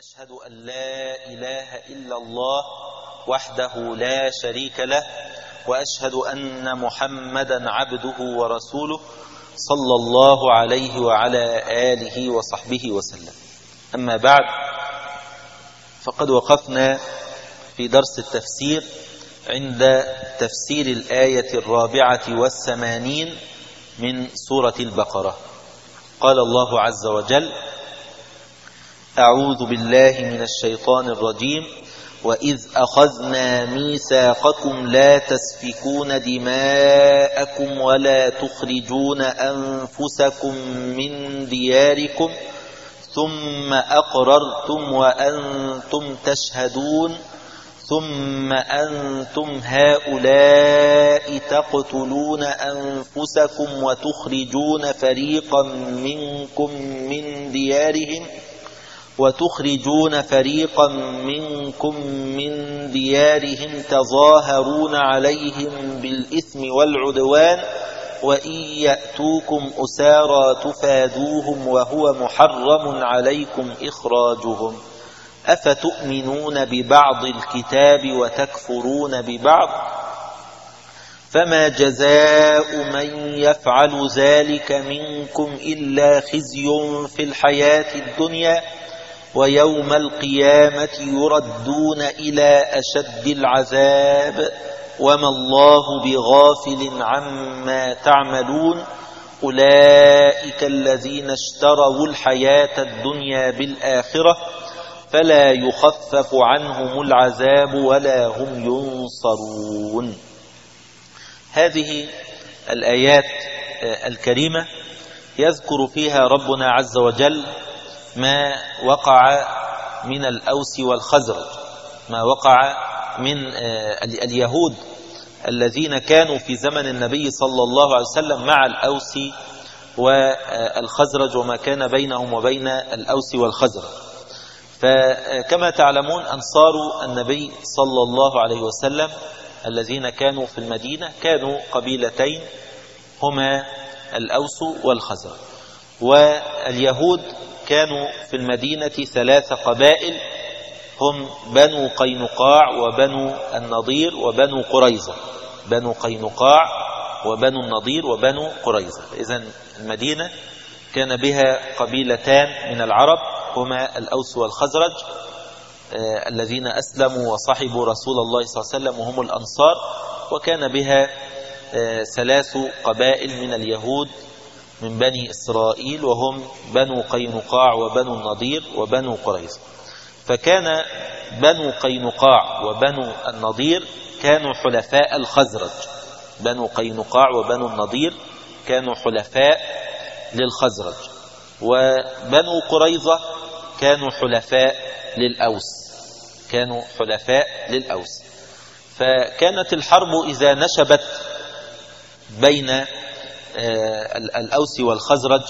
وأشهد أن لا إله إلا الله وحده لا شريك له، وأشهد أن محمدا عبده ورسوله صلى الله عليه وعلى آله وصحبه وسلم. أما بعد، فقد وقفنا في درس التفسير عند تفسير الآية 84 من سورة البقرة. قال الله عز وجل: أعوذ بالله من الشيطان الرجيم: وإذ أخذنا ميثاقكم لا تسفكون دماءكم ولا تخرجون أنفسكم من دياركم ثم أقررتم وأنتم تشهدون ثم أنتم هؤلاء تقتلون أنفسكم وتخرجون فريقا منكم من ديارهم تظاهرون عليهم بالإثم والعدوان وإن يأتوكم أسارى تفادوهم وهو محرم عليكم إخراجهم أفتؤمنون ببعض الكتاب وتكفرون ببعض فما جزاء من يفعل ذلك منكم إلا خزي في الحياة الدنيا ويوم القيامة يردون إلى أشد العذاب وما الله بغافل عما تعملون أولئك الذين اشتروا الحياة الدنيا بالآخرة فلا يخفف عنهم العذاب ولا هم ينصرون. هذه الآيات الكريمة يذكر فيها ربنا عز وجل ما وقع من الأوس والخزرج، ما وقع من اليهود الذين كانوا في زمن النبي صلى الله عليه وسلم مع الأوس والخزرج وما كان بينهم وبين الأوس والخزرج. فكما تعلمون أنصار النبي صلى الله عليه وسلم الذين كانوا في المدينة كانوا قبيلتين هما الأوس والخزرج، واليهود كانوا في المدينة 3 قبائل هم بنو قينقاع وبنو النضير وبنو قريظة. بنو قينقاع وبنو النضير وبنو قريظة. إذن المدينة كان بها قبيلتان من العرب هما الأوس والخزرج الذين أسلموا وصحبوا رسول الله صلى الله عليه وسلم وهم الأنصار، وكان بها 3 قبائل من اليهود من بني إسرائيل وهم بنو قينقاع وبنو النضير وبنو قريظة. فكان بنو قينقاع وبنو النضير كانوا حلفاء الخزرج. بنو قينقاع وبنو النضير كانوا حلفاء للخزرج، وبنو قريظة كانوا حلفاء للأوس. فكانت الحرب إذا نشبت بين الأوس والخزرج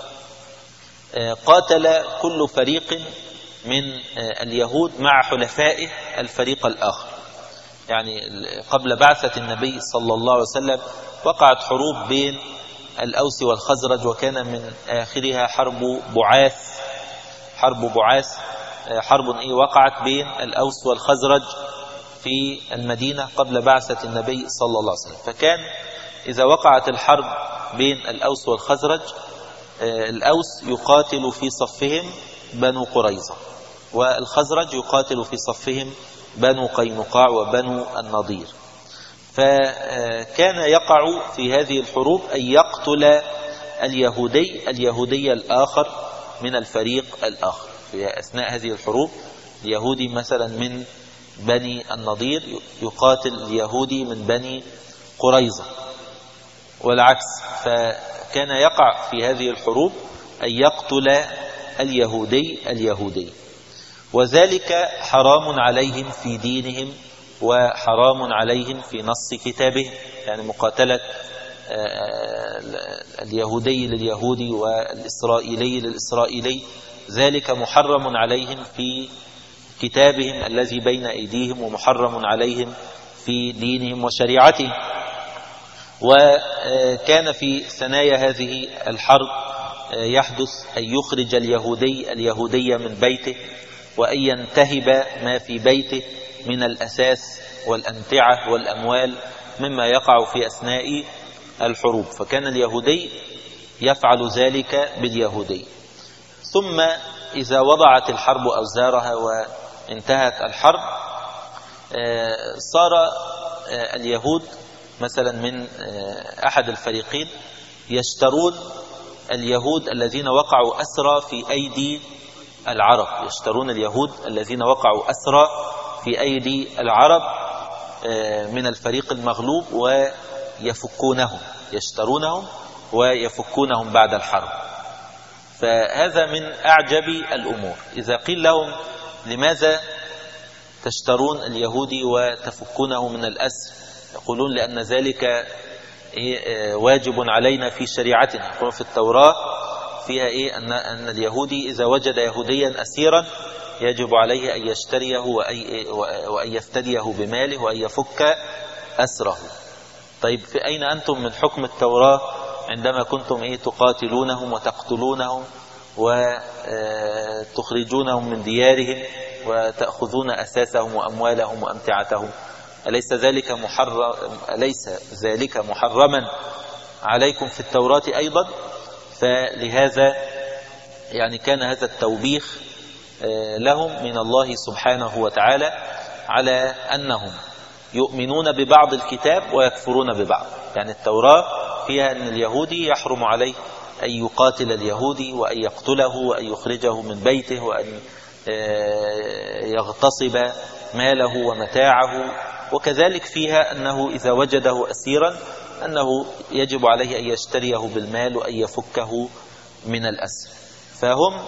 قاتل كل فريق من اليهود مع حلفائه الفريق الآخر. يعني قبل بعثة النبي صلى الله عليه وسلم وقعت حروب بين الأوس والخزرج، وكان من آخرها حرب بعاث. وقعت بين الأوس والخزرج في المدينة قبل بعثة النبي صلى الله عليه وسلم. فكان إذا وقعت الحرب بين الأوس والخزرج الأوس يقاتل في صفهم بنو قريظة، والخزرج يقاتل في صفهم بنو قينقاع وبنو النضير. فكان يقع في هذه الحروب أن يقتل اليهودي الآخر من الفريق الآخر. في أثناء هذه الحروب اليهودي مثلا من بني النضير يقاتل اليهودي من بني قريظة والعكس. فكان يقع في هذه الحروب أن يقتل اليهودي، وذلك حرام عليهم في دينهم وحرام عليهم في نص كتابهم. يعني مقاتلة اليهودي لليهودي والإسرائيلي للإسرائيلي ذلك محرم عليهم في كتابهم الذي بين أيديهم ومحرم عليهم في دينهم وشريعتهم. وكان في ثنايا هذه الحرب يحدث أن يخرج اليهودي من بيته وأن ينتهب ما في بيته من الأساس والأمتعة والأموال مما يقع في أثناء الحروب. فكان اليهودي يفعل ذلك باليهودي. ثم إذا وضعت الحرب أوزارها وانتهت الحرب، صار اليهود مثلا من أحد الفريقين يشترون اليهود الذين وقعوا أسرى في أيدي العرب، يشترون اليهود الذين وقعوا أسرى في أيدي العرب من الفريق المغلوب ويفكونهم، يشترونهم ويفكونهم بعد الحرب. فهذا من أعجب الأمور. إذا قيل لهم لماذا تشترون اليهودي وتفكونه من الأسر، يقولون لأن ذلك واجب علينا في شريعتنا. يقولون في التوراة فيها أن اليهودي إذا وجد يهوديا أسيرا يجب عليه أن يشتريه وأن يفتديه بماله وأن يفك أسره. طيب في أين أنتم من حكم التوراة عندما كنتم تقاتلونهم وتقتلونهم وتخرجونهم من ديارهم وتأخذون أساسهم وأموالهم وأمتعتهم؟ أليس ذلك محرما عليكم في التوراة أيضا؟ فلهذا كان هذا التوبيخ لهم من الله سبحانه وتعالى على أنهم يؤمنون ببعض الكتاب ويكفرون ببعض. التوراة فيها أن اليهودي يحرم عليه أن يقاتل اليهودي وأن يقتله وأن يخرجه من بيته وأن يغتصب ماله ومتاعه، وكذلك فيها أنه إذا وجده أسيرا أنه يجب عليه أن يشتريه بالمال وأن يفكه من الأسر. فهم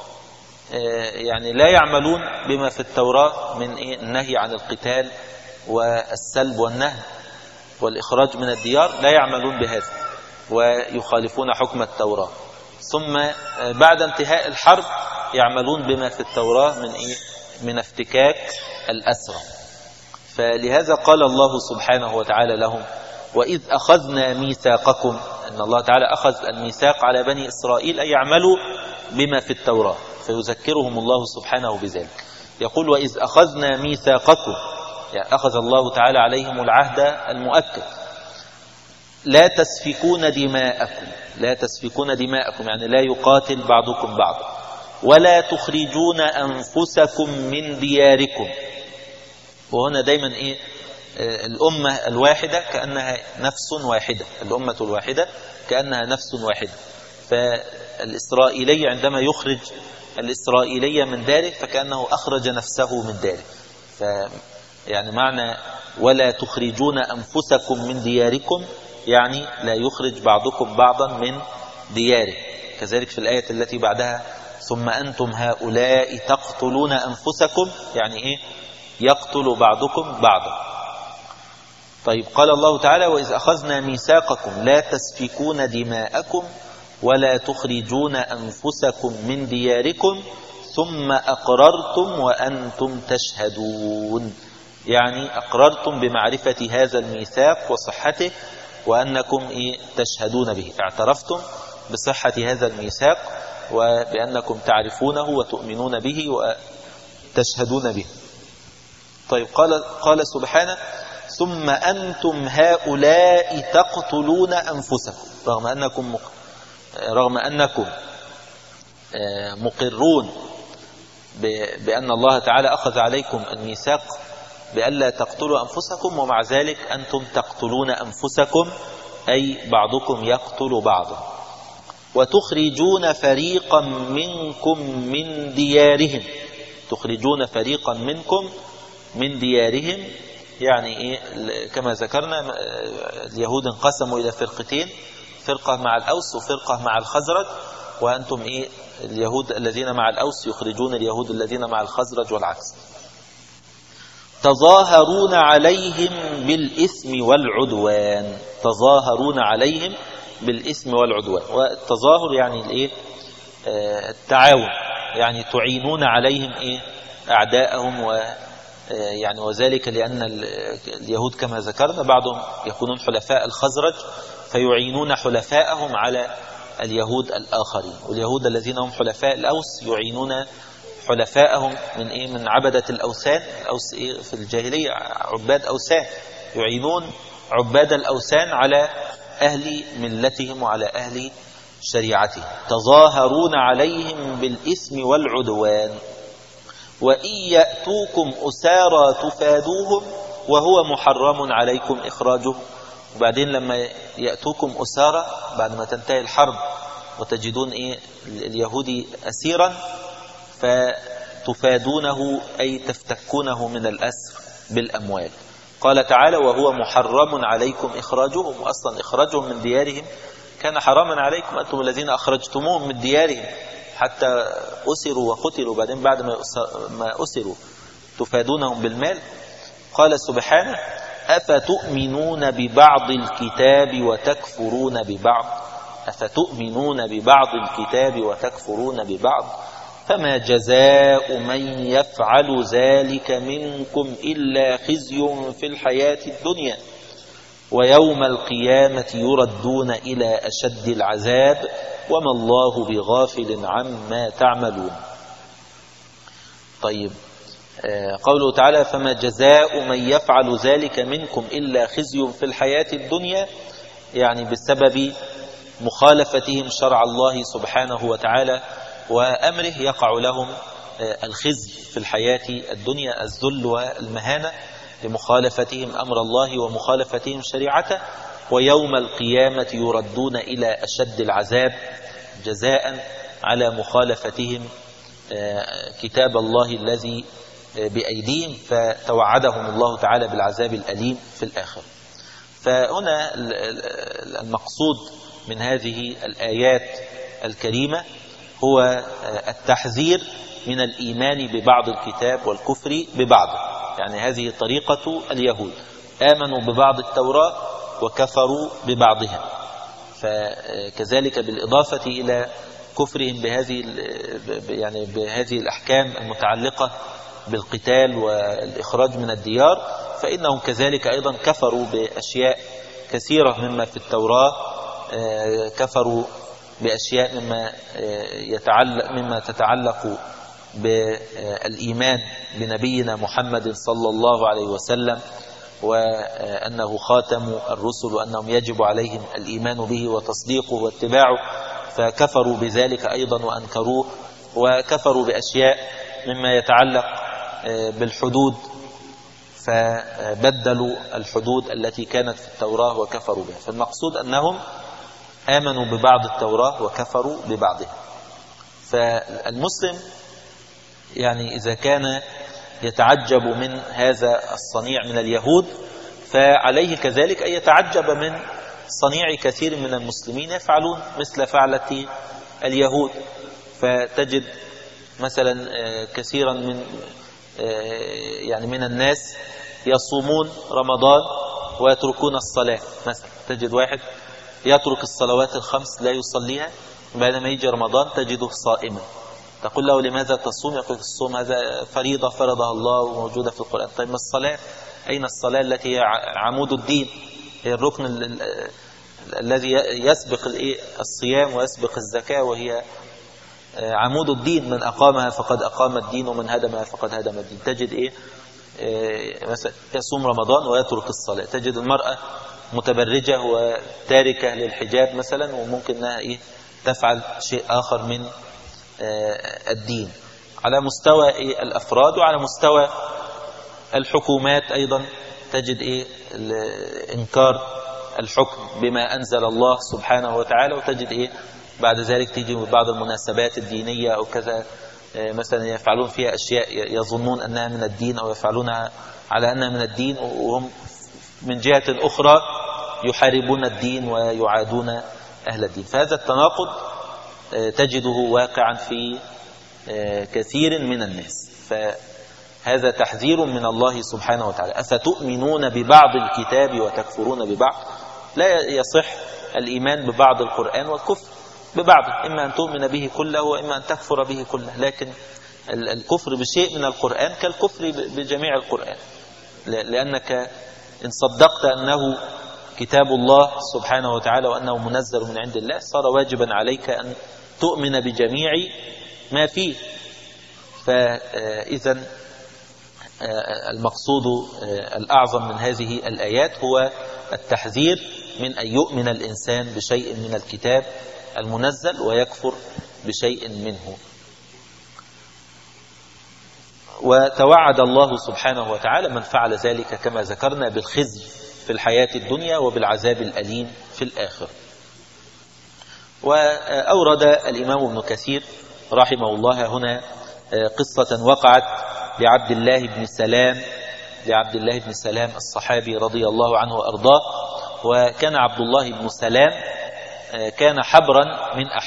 لا يعملون بما في التوراة من النهي عن القتال والسلب والنهب والإخراج من الديار، لا يعملون بهذا ويخالفون حكم التوراة. ثم بعد انتهاء الحرب يعملون بما في التوراة من افتكاك الأسرى. فلهذا قال الله سبحانه وتعالى لهم: وإذ أخذنا ميثاقكم، أن الله تعالى أخذ الميثاق على بني إسرائيل أن يعملوا بما في التوراة، فيذكرهم الله سبحانه بذلك. يقول: وإذ أخذنا ميثاقكم، أخذ الله تعالى عليهم العهد المؤكد. لا تسفكون دماءكم، لا تسفكون دماءكم لا يقاتل بعضكم بعضا، ولا تخرجون أنفسكم من دياركم. وهنا دايما الأمة الواحدة كأنها نفس واحدة، الأمة الواحدة كأنها نفس واحدة. فالإسرائيلي عندما يخرج الإسرائيلية من داره فكأنه أخرج نفسه من داره. معنى ولا تخرجون أنفسكم من دياركم لا يخرج بعضكم بعضا من دياره. كذلك في الآية التي بعدها: ثم أنتم هؤلاء تقتلون أنفسكم، يقتل بعضكم بعضا. طيب قال الله تعالى: وإذ أخذنا ميثاقكم لا تسفكون دماءكم ولا تخرجون أنفسكم من دياركم ثم أقررتم وأنتم تشهدون. أقررتم بمعرفة هذا الميثاق وصحته وأنكم تشهدون به، اعترفتم بصحة هذا الميثاق وبأنكم تعرفونه وتؤمنون به وتشهدون به. طيب قال سبحانه: ثم أنتم هؤلاء تقتلون أنفسكم، رغم أنكم مقرون بأن الله تعالى أخذ عليكم الميثاق بألا تقتلوا أنفسكم، ومع ذلك أنتم تقتلون أنفسكم، أي بعضكم يقتل بعضا. وتخرجون فريقا منكم من ديارهم، تخرجون فريقا منكم من ديارهم، كما ذكرنا اليهود انقسموا إلى فرقتين، فرقة مع الأوس وفرقة مع الخزرج، وأنتم اليهود الذين مع الأوس يخرجون اليهود الذين مع الخزرج والعكس. تظاهرون عليهم بالإثم والعدوان، تظاهرون عليهم بالإثم والعدوان. والتظاهر التعاون، تعينون عليهم أعداءهم وذلك لأن اليهود كما ذكرنا بعضهم يكونون حلفاء الخزرج فيعينون حلفاءهم على اليهود الآخرين، واليهود الذين هم حلفاء الأوس يعينون حلفائهم من عبدة الأوثان. في الجاهلية عباد أوثان، يعينون عباد الأوثان على أهل ملتهم وعلى أهل شريعتهم. تظاهرون عليهم بالإثم والعدوان وإن يأتوكم أسارى تفادوهم وهو محرم عليكم إخراجهم. وبعدين لما يأتوكم أسارى بعد ما تنتهي الحرب وتجدون اليهودي أسيرا فتفادونه أي تفتكونه من الأسر بالأموال. قال تعالى وهو محرم عليكم إخراجهم، وأصلا إخراجهم من ديارهم كان حراما عليكم، أنتم الذين أخرجتموهم من ديارهم حتى أسروا وقتلوا، بعدين بعد ما أسروا تفادونهم بالمال. قال سبحانه أفتؤمنون ببعض الكتاب وتكفرون ببعض، أفتؤمنون ببعض الكتاب وتكفرون ببعض فما جزاء من يفعل ذلك منكم إلا خزي في الحياة الدنيا ويوم القيامة يردون إلى أشد العذاب وما الله بغافل عما تعملون. طيب، قوله تعالى فما جزاء من يفعل ذلك منكم إلا خزي في الحياة الدنيا، يعني بسبب مخالفتهم شرع الله سبحانه وتعالى وأمره يقع لهم الخزي في الحياة الدنيا، الذل والمهانة لمخالفتهم أمر الله ومخالفتهم شريعته. ويوم القيامة يردون إلى أشد العذاب جزاء على مخالفتهم كتاب الله الذي بأيديهم، فتوعدهم الله تعالى بالعذاب الأليم في الآخر. فهنا المقصود من هذه الآيات الكريمة هو التحذير من الإيمان ببعض الكتاب والكفر ببعضه، يعني هذه طريقة اليهود، آمنوا ببعض التوراة وكفروا ببعضها. فكذلك بالإضافة إلى كفرهم بهذه الأحكام المتعلقة بالقتال والإخراج من الديار، فإنهم كذلك أيضا كفروا بأشياء كثيرة مما في التوراة، كفروا بأشياء مما تتعلق بالإيمان بنبينا محمد صلى الله عليه وسلم، وأنه خاتم الرسل وأنهم يجب عليهم الإيمان به وتصديقه واتباعه، فكفروا بذلك أيضا وأنكروه. وكفروا بأشياء مما يتعلق بالحدود، فبدلوا الحدود التي كانت في التوراة وكفروا بها. فالمقصود أنهم آمنوا ببعض التوراة وكفروا ببعضها. فالمسلم يعني إذا كان يتعجب من هذا الصنيع من اليهود، فعليه كذلك أن يتعجب من صنيع كثير من المسلمين يفعلون مثل فعلة اليهود. فتجد مثلا كثيرا من الناس يصومون رمضان ويتركون الصلاة. مثلا تجد واحد يترك الصلوات الخمس لا يصليها، بعدما يجي رمضان تجده صائما. تقول له لماذا تصوم؟ يقول الصوم هذا فريضة فرضها الله وموجودة في القرآن. طيب ما الصلاة؟ أين الصلاة التي هي عمود الدين، هي الركن الذي يسبق الصيام ويسبق الزكاة، وهي عمود الدين، من أقامها فقد أقام الدين ومن هدمها فقد هدم الدين. تجد مثلا يصوم رمضان ويترك الصلاة. تجد المرأة متبرجة وتاركة للحجاب مثلا، وممكن أنها تفعل شيء آخر من الدين. على مستوى الأفراد وعلى مستوى الحكومات أيضا تجد إنكار الحكم بما أنزل الله سبحانه وتعالى، وتجد بعد ذلك تيجي بعض المناسبات الدينية أو كذا مثلا يفعلون فيها أشياء يظنون أنها من الدين أو يفعلونها على أنها من الدين، وهم من جهة أخرى يحاربون الدين ويعادون أهل الدين. فهذا التناقض تجده واقعا في كثير من الناس. فهذا تحذير من الله سبحانه وتعالى. أفتؤمنون ببعض الكتاب وتكفرون ببعض؟ لا يصح الإيمان ببعض القرآن والكفر ببعض، إما أن تؤمن به كله وإما أن تكفر به كله. لكن الكفر بشيء من القرآن كالكفر بجميع القرآن، لأنك إن صدقت أنه كتاب الله سبحانه وتعالى وأنه منزل من عند الله، صار واجبا عليك أن تؤمن بجميع ما فيه. فإذا المقصود الأعظم من هذه الآيات هو التحذير من أن يؤمن الإنسان بشيء من الكتاب المنزل ويكفر بشيء منه. وتوعد الله سبحانه وتعالى من فعل ذلك كما ذكرنا بالخزي في الحياة الدنيا وبالعذاب الأليم في الآخرة. وأورد الإمام ابن كثير رحمه الله هنا قصة وقعت لعبد الله بن سلام الصحابي رضي الله عنه وأرضاه. وكان عبد الله بن سلام كان حبرا من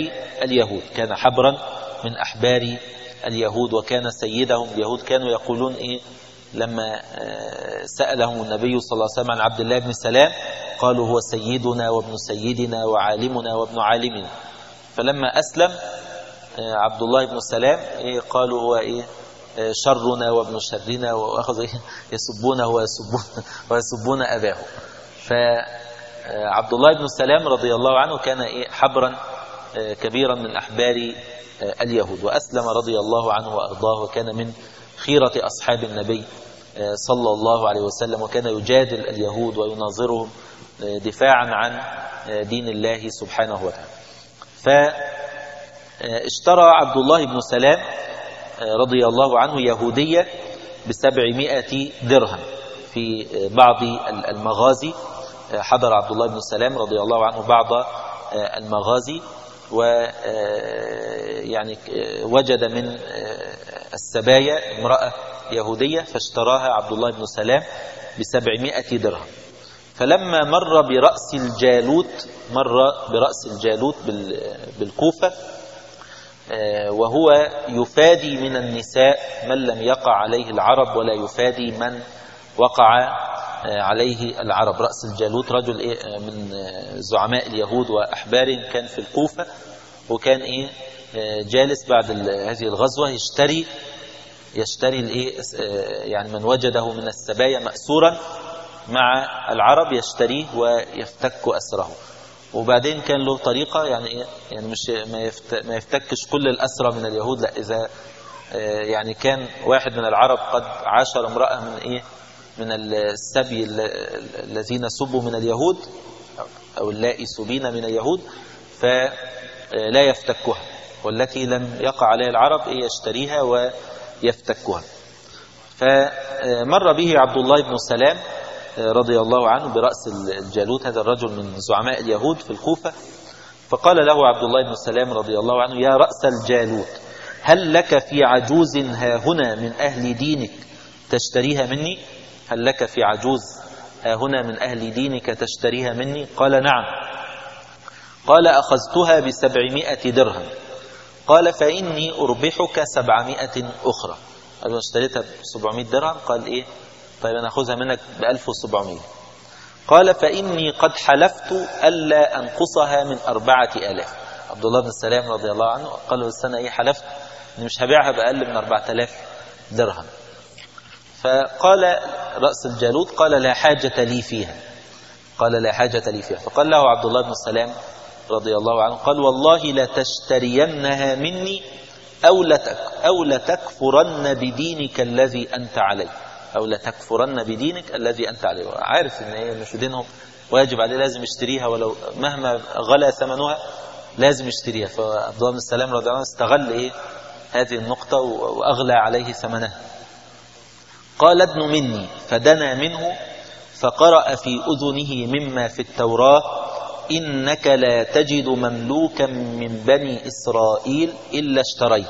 أحبار اليهود وكان سيدهم. اليهود كانوا يقولون لما سألهم النبي صلى الله عليه وسلم عن عبد الله بن سلام قالوا هو سيدنا وابن سيدنا وعالمنا وابن عالمنا. فلما أسلم عبد الله بن سلام قالوا هو شرنا وابن شرنا، وأخذوا يسبونه ويسبون أباه. فعبد الله بن سلام رضي الله عنه كان حبرا كبيرا من أحبار اليهود، وأسلم رضي الله عنه وأرضاه، وكان من خيرة أصحاب النبي صلى الله عليه وسلم، وكان يجادل اليهود ويناظرهم دفاعا عن دين الله سبحانه وتعالى. فاشترى عبد الله بن سلام رضي الله عنه يهودية ب700 درهم في بعض المغازي. حضر عبد الله بن سلام رضي الله عنه بعض المغازي، ويعني وجد من السبايا امرأة يهودية فاشتراها عبد الله بن سلام ب700 درهم. فلما مر برأس الجالوت بالكوفة، وهو يفادي من النساء من لم يقع عليه العرب ولا يفادي من وقع عليه العرب. رأس الجالوت رجل من زعماء اليهود وأحبارهم، كان في الكوفة، وكان جالس بعد هذه الغزوة يشتري يعني من وجده من السبايا مأسورا مع العرب يشتريه ويفتك أسره. وبعدين كان له طريقة يعني مش ما يفتكش كل الأسرى من اليهود، لا، إذا يعني كان واحد من العرب قد عاشر امرأة من السبي الذين سبوا من اليهود أو اللائي سبين من اليهود فلا يفتكها، والتي لم يقع عليها العرب يشتريها ويفتكها. فمر به عبد الله بن سلام رضي الله عنه برأس الجالوت، هذا الرجل من زعماء اليهود في الكوفة، فقال له عبد الله بن سلام رضي الله عنه: يا رأس الجالوت، هل لك في عجوز هاهنا من أهل دينك تشتريها مني؟ هل لك في عجوز هاهنا من أهل دينك تشتريها مني؟ قال: نعم. قال: أخذتها ب700 درهم. قال: فإني أربحك 700 أخرى. قال: اشتريتها ب700 درهم. قال: طيب أنا أخذها منك ب1700. قال: فإني قد حلفت ألا أنقصها من 4000. عبد الله بن سلام رضي الله عنه قال له: السنة حلفت أني مش هبيعها بأقل من 4000 درهم. فقال رأس الجالوت: قال: لا حاجة لي فيها. فقال له عبد الله بن سلام رضي الله عنه: قال: والله لتشترينها مني أو لتكفرن بدينك الذي أنت عليه. عارف ان هي مش دينهم، واجب عليه لازم يشتريها، ولو مهما غلى ثمنها لازم يشتريها. فعبد الله بن سلام رضي الله عنه استغل هذه النقطة وأغلى عليه ثمنها. قال: ادن مني. فدنا منه فقرأ في أذنه مما في التوراة: إنك لا تجد مملوكا من بني إسرائيل إلا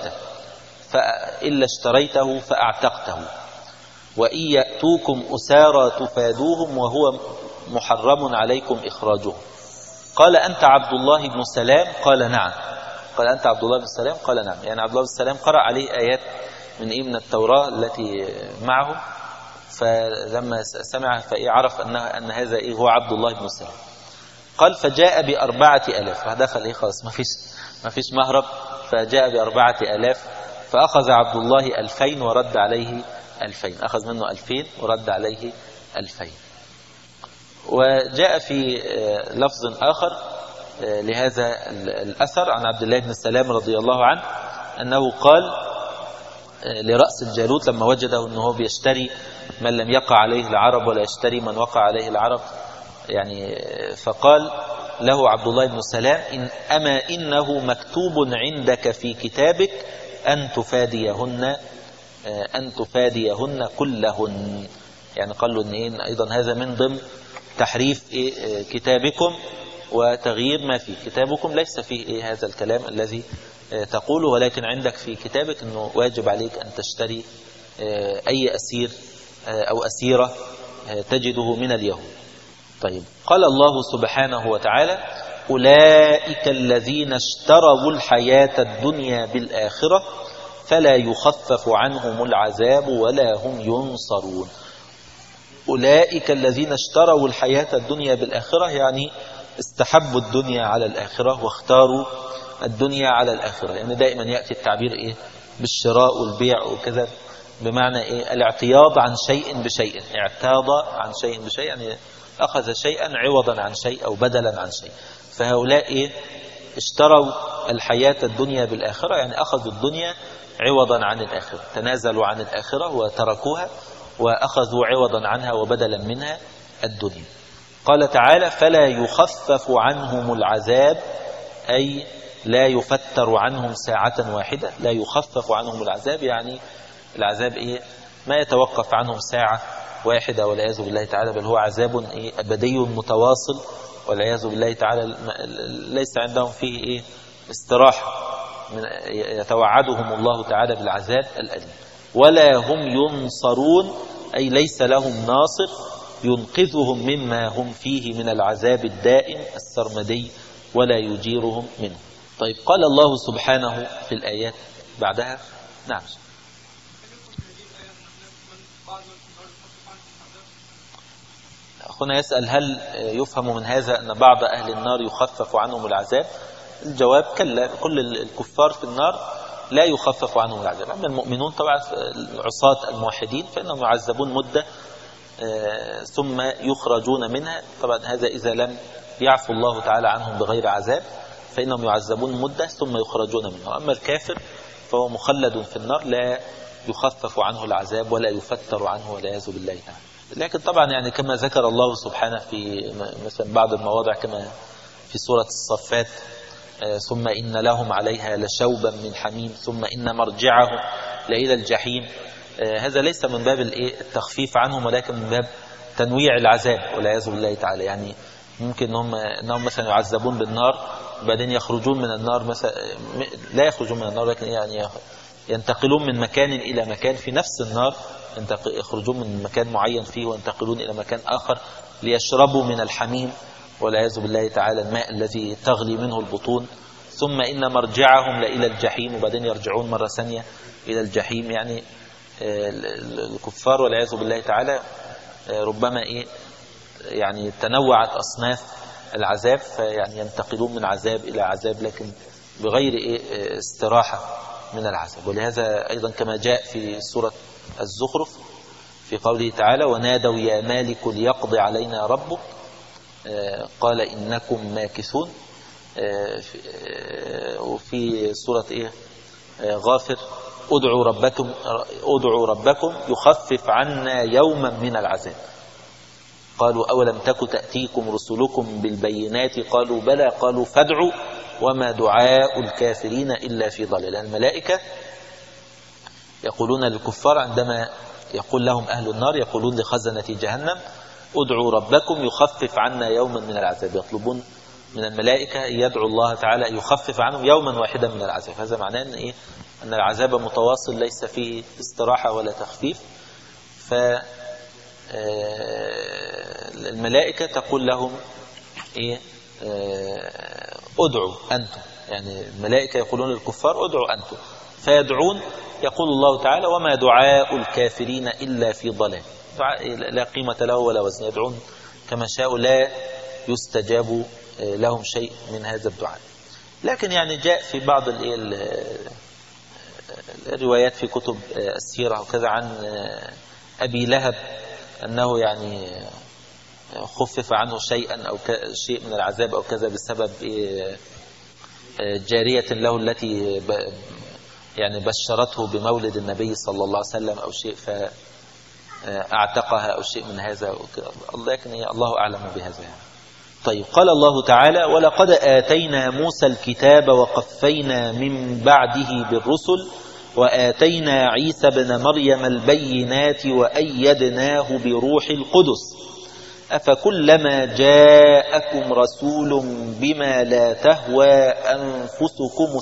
اشتريته فأعتقته، وإن يأتوكم أسارى تفادوهم وهو محرم عليكم إخراجهم. قال: أنت عبد الله بن سلام؟ قال: نعم. يعني عبد الله بن سلام قرأ عليه آيات من التوراة التي معه، فلما سمع عرف أن هذا هو عبد الله بن سلام. قال: فجاء ب4000. فدخل خلاص ما فيش مهرب، فجاء ب4000. فأخذ عبد الله 2000 ورد عليه 2000. أخذ منه 2000 ورد عليه 2000. وجاء في لفظ آخر لهذا الأثر عن عبد الله بن سلام رضي الله عنه أنه قال: لرأس الجالوت لما وجده أنه بيشتري من لم يقع عليه العرب ولا يشتري من وقع عليه العرب، يعني فقال له عبد الله بن سلام أما إنه مكتوب عندك في كتابك أن تفاديهن كلهن. يعني قال له إن أيضا هذا من ضمن تحريف كتابكم وتغيير ما فيه. كتابكم ليس فيه هذا الكلام الذي تقوله، ولكن عندك في كتابك أنه واجب عليك أن تشتري أي أسير أو أسيرة تجده من اليهود. طيب، قال الله سبحانه وتعالى أولئك الذين اشتروا الحياة الدنيا بالآخرة فلا يخفف عنهم العذاب ولا هم ينصرون. أولئك الذين اشتروا الحياة الدنيا بالآخرة يعني استحبوا الدنيا على الآخرة واختاروا الدنيا على الآخرة. يعني دائما يأتي التعبير بالشراء والبيع وكذا، بمعنى الاعتياض عن شيء بشيء. اعتاض عن شيء بشيء يعني أخذ شيئا عوضا عن شيء أو بدلا عن شيء. فهؤلاء اشتروا الحياة الدنيا بالآخرة، يعني أخذوا الدنيا عوضا عن الآخرة، تنازلوا عن الآخرة وتركوها وأخذوا عوضا عنها وبدلا منها الدنيا. قال تعالى فلا يخفف عنهم العذاب، أي لا يفتر عنهم ساعة واحدة. لا يخفف عنهم العذاب يعني العذاب ما يتوقف عنهم ساعة واحدة والعياذ بالله تعالى، بل هو عذاب أبدي متواصل والعياذ بالله تعالى. ليس عندهم فيه استراحة، يتوعدهم الله تعالى بالعذاب الأليم. ولا هم ينصرون، أي ليس لهم ناصر ينقذهم مما هم فيه من العذاب الدائم السرمدي ولا يجيرهم منه. طيب، قال الله سبحانه في الآيات بعدها. نعم. أخونا يسأل هل يفهم من هذا أن بعض أهل النار يخفف عنهم العذاب؟ الجواب كلا، كل الكفار في النار لا يخفف عنهم العذاب. أما المؤمنون طبعا العصاة الموحدين فإنهم يعذبون مدة ثم يخرجون منها. طبعا هذا إذا لم يعفو الله تعالى عنهم بغير عذاب فإنهم يعذبون مدة ثم يخرجون منها. أما الكافر فهو مخلد في النار لا يخفف عنه العذاب ولا يفتر عنه والعياذ بالله تعالى. لكن طبعا يعني كما ذكر الله سبحانه في مثلا بعض المواضع كما في سورة الصفات ثم إن لهم عليها لشوبا من حميم ثم إن مرجعهم لإلى الجحيم. هذا ليس من باب التخفيف عنهم ولكن من باب تنويع العذاب والعياذ بالله تعالى. يعني ممكن أنهم مثلا يعذبون بالنار وبعدين يخرجون من النار، مثلا لا يخرجون من النار لكن يعني ينتقلون من مكان إلى مكان في نفس النار، يخرجون من مكان معين فيه وينتقلون إلى مكان آخر ليشربوا من الحميم والعياذ بالله تعالى، الماء الذي تغلي منه البطون. ثم إن مرجعهم لإلى الجحيم، وبعدين يرجعون مرة ثانية إلى الجحيم. يعني الكفار والعياذ بالله تعالى ربما يعني تنوعت أصناف العذاب، فيعني ينتقلون من عذاب إلى عذاب لكن بغير استراحة من العذاب. ولهذا أيضا كما جاء في سورة الزخرف في قوله تعالى ونادوا يا مالك ليقضي علينا ربك قال إنكم ماكثون. وفي سورة غافر ادعوا ربكم يخفف عنا يوما من العذاب. قالوا أولم تك تأتيكم رسلكم بالبينات قالوا بلى قالوا فادعوا وما دعاء الكافرين إلا في ضلال. الملائكة يقولون للكفار عندما يقول لهم أهل النار، يقولون لخزنة جهنم ادعوا ربكم يخفف عنا يوما من العذاب. يطلبون من الملائكة يدعو الله تعالى يخفف عنهم يوما واحدا من العذاب. هذا معناه أن العذاب متواصل ليس فيه استراحة ولا تخفيف. فالملائكة تقول لهم ادعوا أنتم، يعني الملائكة يقولون للكفار ادعوا أنتم فيدعون. يقول الله تعالى وما دعاء الكافرين إلا في ضلال. دعاء لا قيمة له ولا وزن، يدعون كما شاءوا لا يستجاب لهم شيء من هذا الدعاء. لكن يعني جاء في بعض الروايات في كتب السيرة وكذا عن أبي لهب أنه يعني خفف عنه شيئا أو شيء من العذاب أو كذا بسبب جارية له التي يعني بشرته بمولد النبي صلى الله عليه وسلم أو شيء فأعتقها أو شيء من هذا، لكن الله أعلم بهذا يعني. طيب، قال الله تعالى: ولقد آتينا موسى الكتاب وقفينا من بعده بالرسل وآتينا عيسى بن مريم البينات وأيدناه بروح القدس أفكلما جاءكم رسول بما لا تهوى أنفسكم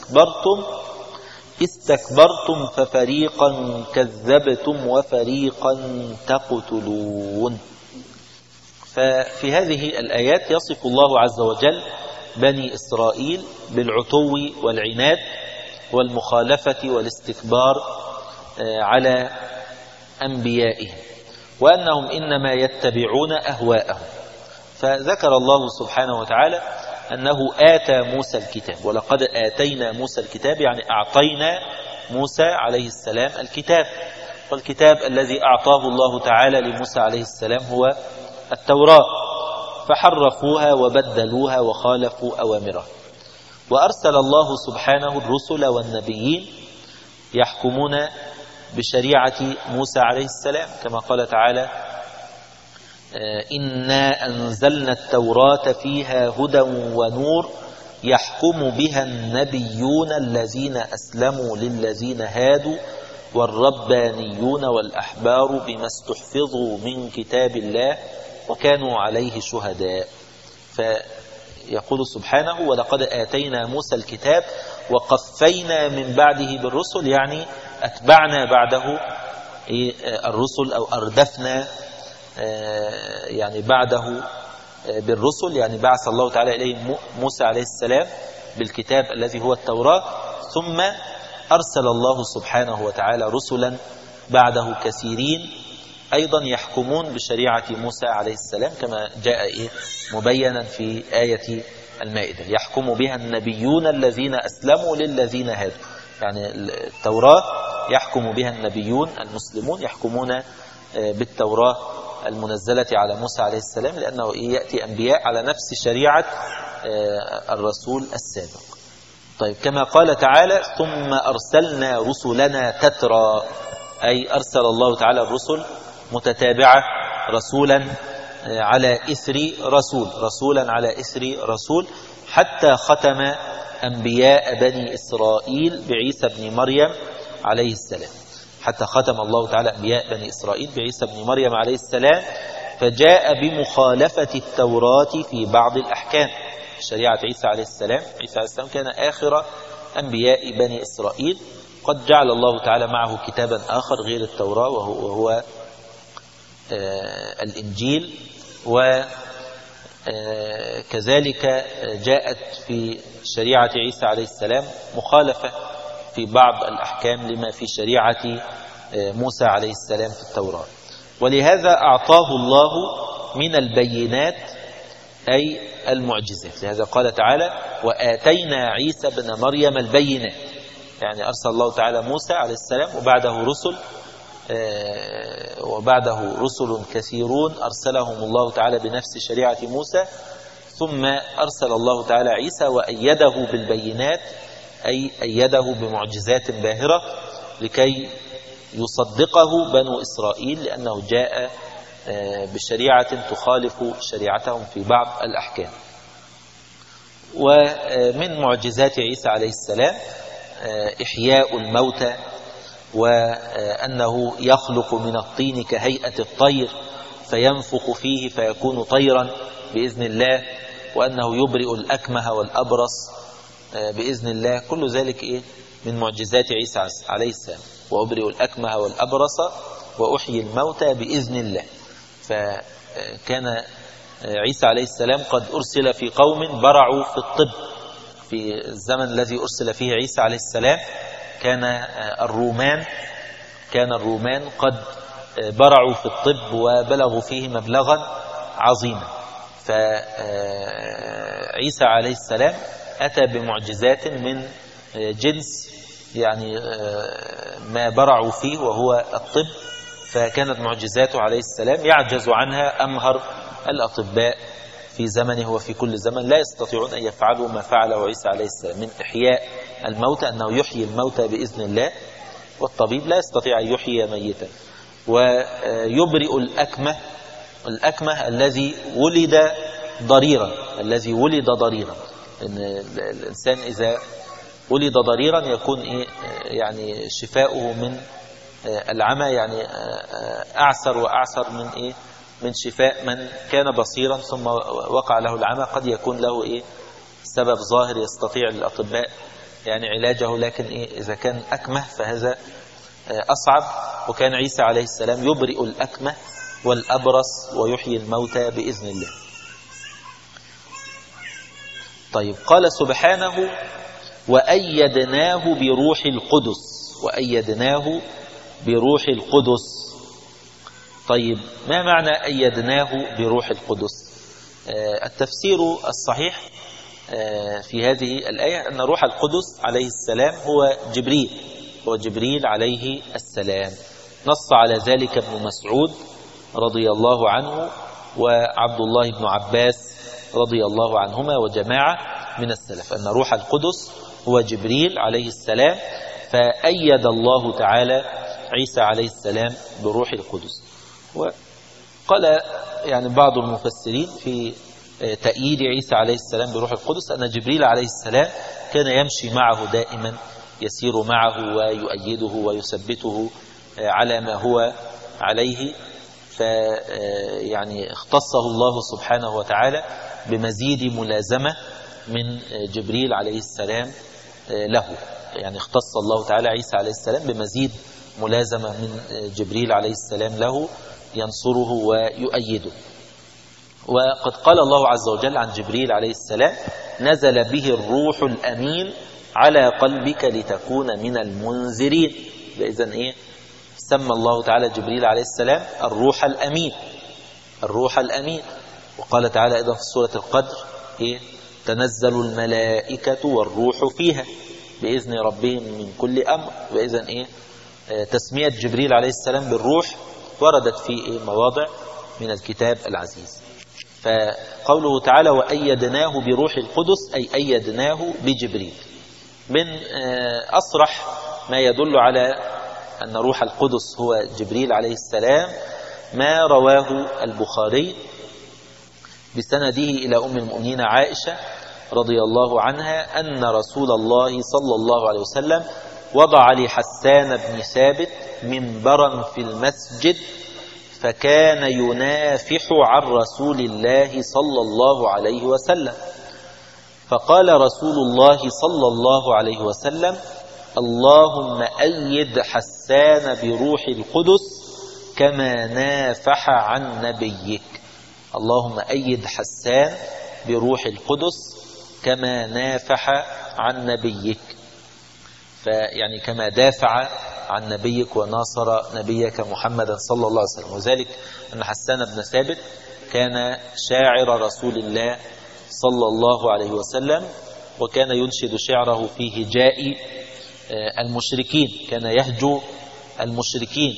استكبرتم ففريقا كذبتم وفريقا تقتلون. ففي هذه الآيات يصف الله عز وجل بني إسرائيل بالعتو والعناد والمخالفة والاستكبار على أنبيائهم، وأنهم إنما يتبعون أهواءهم. فذكر الله سبحانه وتعالى أنه آتى موسى الكتاب، ولقد آتينا موسى الكتاب يعني أعطينا موسى عليه السلام الكتاب، والكتاب الذي أعطاه الله تعالى لموسى عليه السلام هو التوراة، فحرفوها وبدلوها وخالفوا أوامره. وأرسل الله سبحانه الرسل والنبيين يحكمون بشريعة موسى عليه السلام، كما قال تعالى: إنا أنزلنا التوراة فيها هدى ونور يحكم بها النبيون الذين أسلموا للذين هادوا والربانيون والأحبار بما استحفظوا من كتاب الله وكانوا عليه شهداء. فيقول سبحانه: ولقد آتينا موسى الكتاب وقفينا من بعده بالرسل، يعني أتبعنا بعده الرسل أو أردفنا يعني بعده بالرسل، يعني بعث الله تعالى إليه موسى عليه السلام بالكتاب الذي هو التوراة، ثم أرسل الله سبحانه وتعالى رسلا بعده كثيرين أيضا يحكمون بشريعة موسى عليه السلام، كما جاء مبينا في آية المائدة: يحكم بها النبيون الذين أسلموا للذين هادوا. يعني التوراة يحكم بها النبيون المسلمون، يحكمون بالتوراة المنزلة على موسى عليه السلام، لأنه يأتي أنبياء على نفس شريعة الرسول السابق. طيب، كما قال تعالى: ثم أرسلنا رسلنا تترى، أي أرسل الله تعالى الرسل متتابعة، رسولا على إثر رسول، رسولا على إثر رسول، حتى ختم أنبياء بني إسرائيل بعيسى بن مريم عليه السلام، حتى ختم الله تعالى أنبياء بني إسرائيل بعيسى بن مريم عليه السلام، فجاء بمخالفة التوراة في بعض الأحكام. شريعة عيسى عليه السلام، عيسى عليه السلام كان آخر أنبياء بني إسرائيل، قد جعل الله تعالى معه كتابا آخر غير التوراة وهو الإنجيل، وكذلك جاءت في شريعة عيسى عليه السلام مخالفة في بعض الأحكام لما في شريعة موسى عليه السلام في التوراة. ولهذا أعطاه الله من البينات أي المعجزات، لهذا قال تعالى: وآتينا عيسى بن مريم البينات، يعني أرسل الله تعالى موسى عليه السلام وبعده رسل كثيرون أرسلهم الله تعالى بنفس شريعة موسى، ثم أرسل الله تعالى عيسى وأيده بالبينات، أي أيده بمعجزات باهرة لكي يصدقه بنو إسرائيل، لأنه جاء بشريعة تخالف شريعتهم في بعض الأحكام. ومن معجزات عيسى عليه السلام إحياء الموتى، وأنه يخلق من الطين كهيئة الطير فينفخ فيه فيكون طيرا بإذن الله، وأنه يبرئ الأكمه والأبرص بإذن الله. كل ذلك من معجزات عيسى عليه السلام: وأبرئ الأكمه والأبرص وأحيي الموتى بإذن الله. فكان عيسى عليه السلام قد أرسل في قوم برعوا في الطب. في الزمن الذي أرسل فيه عيسى عليه السلام كان الرومان قد برعوا في الطب وبلغوا فيه مبلغا عظيما. فعيسى عليه السلام أتى بمعجزات من جنس يعني ما برعوا فيه وهو الطب، فكانت معجزاته عليه السلام يعجز عنها أمهر الأطباء في زمنه وفي كل زمن لا يستطيعون أن يفعلوا ما فعله عيسى عليه السلام من إحياء الموتى، أنه يحيي الموتى بإذن الله، والطبيب لا يستطيع أن يحيي ميتا. ويبرئ الأكمه الذي ولد ضريرا، إن الإنسان إذا ولد ضريرا يكون يعني شفاؤه من العمى يعني أعسر وأعسر من شفاء من كان بصيرا ثم وقع له العمى. قد يكون له سبب ظاهر يستطيع الأطباء يعني علاجه، لكن إذا كان أكمه فهذا أصعب. وكان عيسى عليه السلام يبرئ الأكمه والأبرص ويحيي الموتى بإذن الله. طيب، قال سبحانه وأيدناه بروح القدس. طيب، ما معنى أيدناه بروح القدس؟ التفسير الصحيح في هذه الآية أن روح القدس عليه السلام هو جبريل عليه السلام. نص على ذلك ابن مسعود رضي الله عنه وعبد الله بن عباس رضي الله عنهما وجماعة من السلف، أن روح القدس هو جبريل عليه السلام، فأيد الله تعالى عيسى عليه السلام بروح القدس. وقال يعني بعض المفسرين في تأييد عيسى عليه السلام بروح القدس أن جبريل عليه السلام كان يمشي معه دائما، يسير معه ويؤيده ويثبته على ما هو عليه، فيعني اختصه الله سبحانه وتعالى بمزيد ملازمة من جبريل عليه السلام له. يعني اختص الله تعالى عيسى عليه السلام بمزيد ملازمة من جبريل عليه السلام له ينصره ويؤيده. وقد قال الله عز وجل عن جبريل عليه السلام نزل به الروح الأمين على قلبك لتكون من المنذرين. إذن سمى الله تعالى جبريل عليه السلام الروح الأمين. وقال تعالى أيضا في سورة القدر تنزل الملائكة والروح فيها بإذن ربهم من كل أمر. وإذن تسمية جبريل عليه السلام بالروح وردت في مواضع من الكتاب العزيز. فقوله تعالى وأيدناه بروح القدس أي أيدناه بجبريل. من أصرح ما يدل على أن روح القدس هو جبريل عليه السلام ما رواه البخاري بسنده إلى أم المؤمنين عائشة رضي الله عنها أن رسول الله صلى الله عليه وسلم وضع لحسان بن ثابت منبرا في المسجد فكان ينافح عن رسول الله صلى الله عليه وسلم، فقال رسول الله صلى الله عليه وسلم اللهم أيد حسان بروح القدس كما نافح عن نبيك. اللهم أيد حسان بروح القدس كما نافح عن نبيك، فيعني كما دافع عن نبيك وناصر نبيك محمدا صلى الله عليه وسلم. وذلك أن حسان بن ثابت كان شاعر رسول الله صلى الله عليه وسلم، وكان ينشد شعره في هجاء المشركين، كان يهجو المشركين.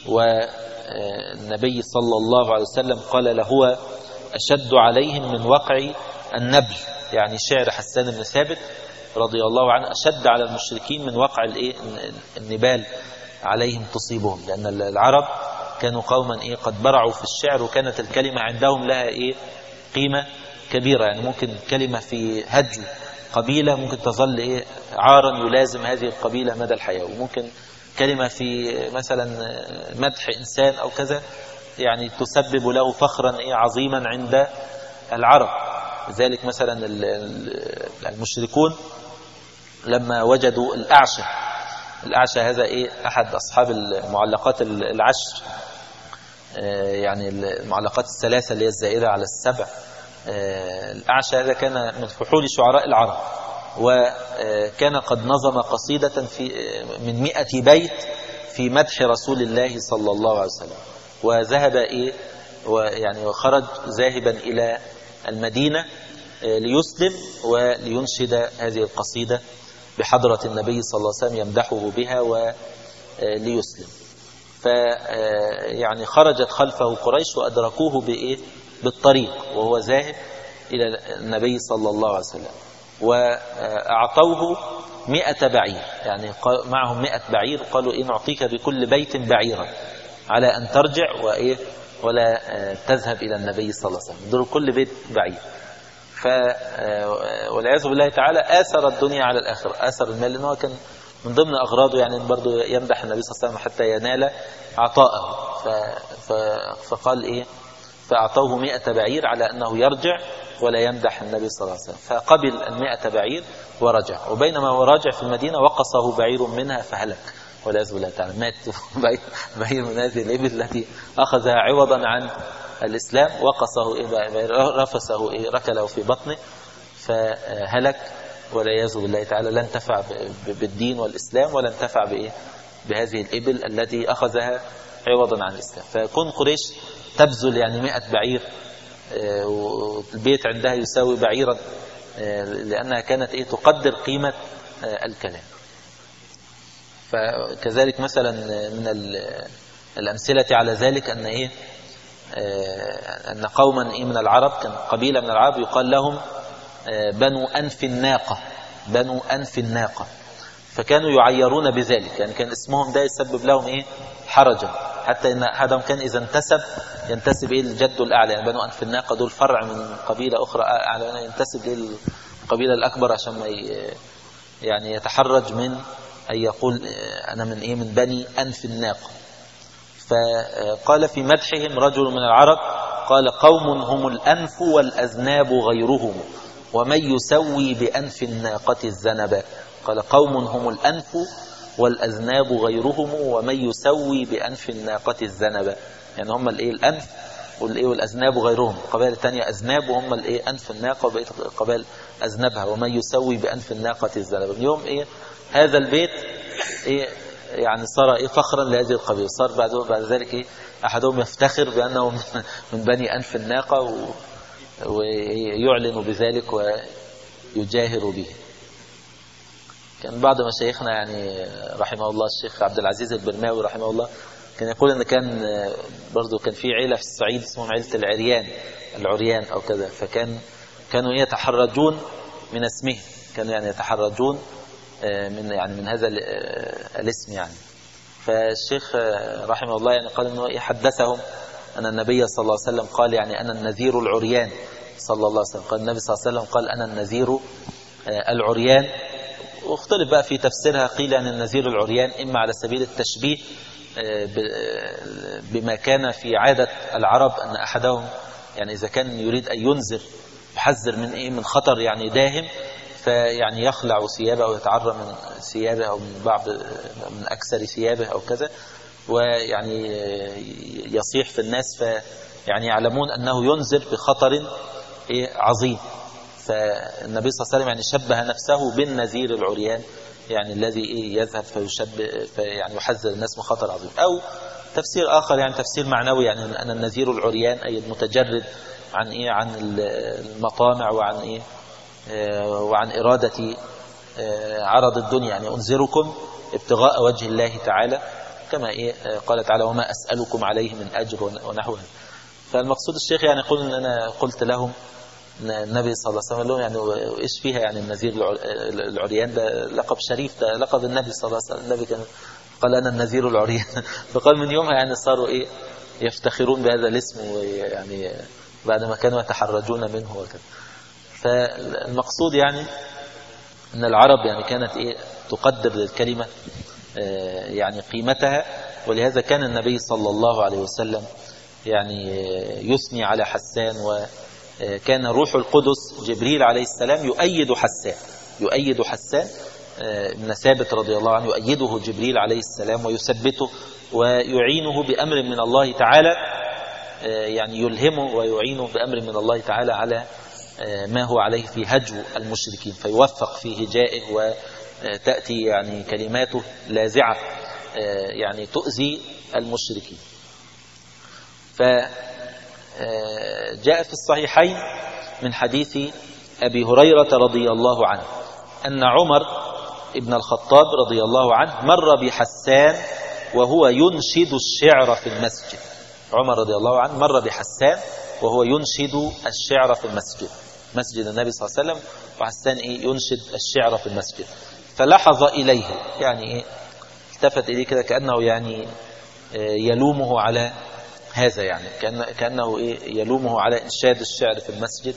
والنبي صلى الله عليه وسلم قال له هو أشد عليهم من وقع النبل، يعني شعر حسان بن ثابت رضي الله عنه أشد على المشركين من وقع النبال عليهم تصيبهم، لأن العرب كانوا قوما قد برعوا في الشعر، وكانت الكلمة عندهم لها قيمة كبيرة. يعني ممكن كلمة في هجو قبيلة ممكن تظل عارا يلازم هذه القبيلة مدى الحياة، وممكن كلمة في مثلا مدح إنسان أو كذا يعني تسبب له فخرا عظيما عند العرب. لذلك مثلا المشركون لما وجدوا الأعشى هذا أحد أصحاب المعلقات العشر، يعني المعلقات الثلاثة اللي هي الزائدة على السبع. الأعشى هذا كان من فحول شعراء العرب، وكان قد نظم قصيدة من 100 بيت في مدح رسول الله صلى الله عليه وسلم، وذهب ويعني وخرج ذاهبا إلى المدينة ليسلم ولينشد هذه القصيدة بحضرة النبي صلى الله عليه وسلم يمدحه بها وليسلم. فيعني خرجت خلفه قريش وأدركوه بالطريق وهو ذاهب، إلى النبي صلى الله عليه وسلم، وأعطوه 100 بعير، يعني معهم 100 بعير، قالوا إيه نعطيك بكل بيت بعيرا على أن ترجع ولا تذهب إلى النبي صلى الله عليه وسلم، دول كل بيت بعير. والعياذ بالله تعالى آثر الدنيا على الآخرة، آثر المال، لأنه كان من ضمن أغراضه يعني برضو يمدح النبي صلى الله عليه وسلم حتى ينال عطاءه. فقال إيه فأعطوه 100 بعير على أنه يرجع ولا يمدح النبي صلى الله عليه وسلم، فقبل 100 بعير ورجع. وبينما هو راجع في المدينة وقصه بعير منها فهلك والعياذ بالله تعالى، مات بعير من هذه الإبل التي أخذها عوضا عن الإسلام، وقصه رفسه ركله في بطنه فهلك والعياذ بالله تعالى. لا انتفع بالدين والإسلام ولا انتفع بهذه الإبل التي أخذها عوضا عن الإسلام. فكون قريش تبذل يعني 100 بعير، والبيت عندها يساوي بعيرا، لأنها كانت تقدر قيمة الكلام. فكذلك مثلا من الأمثلة على ذلك أن قوما من العرب، كان قبيلة من العرب يقال لهم بنو أنف الناقة، بنو أنف الناقة، فكانوا يعيرون بذلك، يعني كان اسمهم ده يسبب لهم حرجا، حتى إن أحدهم كان إذا ينتسب للجد الأعلى، يعني بنو أنف الناقة دول فرع من قبيلة أخرى أعلى، ينتسب للقبيلة الأكبر عشان ما يعني يتحرج من أن يقول أنا من بني أنف الناقة. فقال في مدحهم رجل من العرب قال قوم هم الأنف والأذناب غيرهم ومن يسوي بأنف الناقة الذنب. قال قوم هم الأنف والأذناب غيرهم ومن يسوي بأنف الناقة الذنب، يعني هم الأنف والأذناب غيرهم، قبائل الثانية أذناب وهم أنف الناقة وبقية قبائل أذنبها، ومن يسوي بأنف الناقة الذنب. اليوم هذا البيت يعني صار فخرا لهذه القبيلة، صار بعد ذلك أحدهم يفتخر بأنه من بني أنف الناقة ويعلن بذلك ويجاهر به. كان بعض مشايخنا يعني رحمه الله الشيخ عبد العزيز البرماوي رحمه الله كان يقول أن كان في عيلة في الصعيد اسمهم عيلة العريان أو كذا، كانوا يتحرجون من اسمه، كانوا يعني يتحرجون من هذا الاسم يعني. فالشيخ رحمه الله يعني قال انه يحدثهم ان النبي صلى الله عليه وسلم قال يعني انا النذير العريان صلى الله عليه وسلم، قال النبي صلى الله عليه وسلم قال انا النذير العريان. واختلف بقى في تفسيرها، قيل ان النذير العريان اما على سبيل التشبيه بما كان في عادة العرب، ان احدهم يعني اذا كان يريد ان ينذر يحذر من خطر يعني داهم، فيعني يخلع ثيابه أو يتعرى من ثيابه أو من أكثر ثيابه أو كذا، ويعني يصيح في الناس فيعني يعلمون أنه ينذر بخطر عظيم. فالنبي صلى الله عليه وسلم يعني شبه نفسه بالنذير العريان، يعني الذي يذهب يعني يحذر الناس من خطر عظيم. أو تفسير آخر يعني تفسير معنوي، يعني أن النذير العريان أي المتجرد عن المطامع وعن إرادة عرض الدنيا، يعني أنذركم ابتغاء وجه الله تعالى، كما قال تعالى وما أسألكم عليه من أجر ونحوه. فالمقصود الشيخ يعني يقول أن أنا قلت لهم النبي صلى الله عليه وسلم يعني إيش فيها يعني النذير العريان ده لقب شريف، ده لقب النبي صلى الله عليه وسلم، النبي كان قال أنا النذير العريان. فقال من يومها يعني صاروا يفتخرون بهذا الاسم، ويعني بعد ما كانوا يتحرجون منه وكذا. فالمقصود يعني أن العرب يعني كانت تقدر للكلمة يعني قيمتها، ولهذا كان النبي صلى الله عليه وسلم يعني يثني على حسان، وكان روح القدس جبريل عليه السلام يؤيد حسان ابن ثابت رضي الله عنه، يؤيده جبريل عليه السلام ويثبته ويعينه بأمر من الله تعالى، يعني يلهمه ويعينه بأمر من الله تعالى على ما هو عليه في هجو المشركين، فيوفق في هجائه وتأتي يعني كلماته لاذعة يعني تؤذي المشركين. فجاء في الصحيحين من حديث أبي هريرة رضي الله عنه أن عمر ابن الخطاب رضي الله عنه مر بحسان وهو ينشد الشعر في المسجد. عمر رضي الله عنه مر بحسان وهو ينشد الشعر في المسجد، مسجد النبي صلى الله عليه وسلم، وحسان ينشد الشعر في المسجد. فلحظ إليه، يعني التفت إليه كده كأنه يعني يلومه على هذا، يعني كأنه يلومه على إنشاد الشعر في المسجد.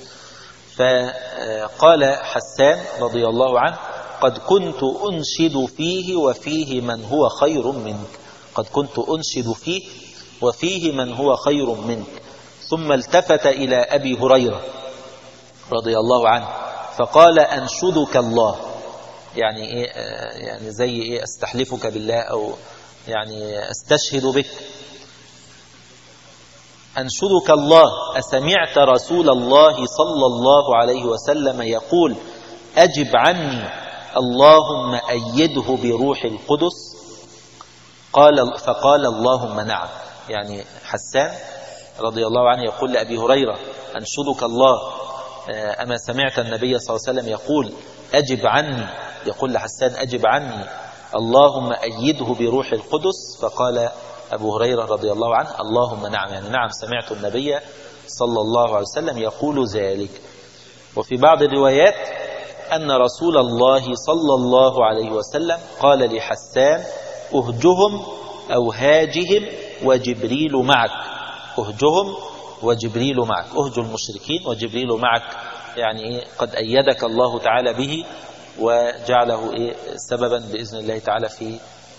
فقال حسان رضي الله عنه: قد كنت أنشد فيه وفيه من هو خير منك. قد كنت أنشد فيه وفيه من هو خير منك. ثم التفت إلى أبي هريرة رضي الله عنه فقال: أنشدك الله، يعني يعني زي أستحلفك بالله، أو يعني أستشهد بك. أنشدك الله، أسمعت رسول الله صلى الله عليه وسلم يقول: أجب عني اللهم أيده بروح القدس؟ فقال: اللهم نعم. يعني حسان رضي الله عنه يقول لأبي هريرة: أنشدك الله، أما سمعت النبي صلى الله عليه وسلم يقول: أجب عني؟ يقول لحسان: أجب عني اللهم أيده بروح القدس. فقال أبو هريرة رضي الله عنه: اللهم نعم، يعني نعم سمعت النبي صلى الله عليه وسلم يقول ذلك. وفي بعض الروايات أن رسول الله صلى الله عليه وسلم قال لحسان: أهجهم أو هاجهم وجبريل معك. أهجهم وجبريل معك، أهج المشركين وجبريل معك، يعني قد أيدك الله تعالى به وجعله سببا بإذن الله تعالى في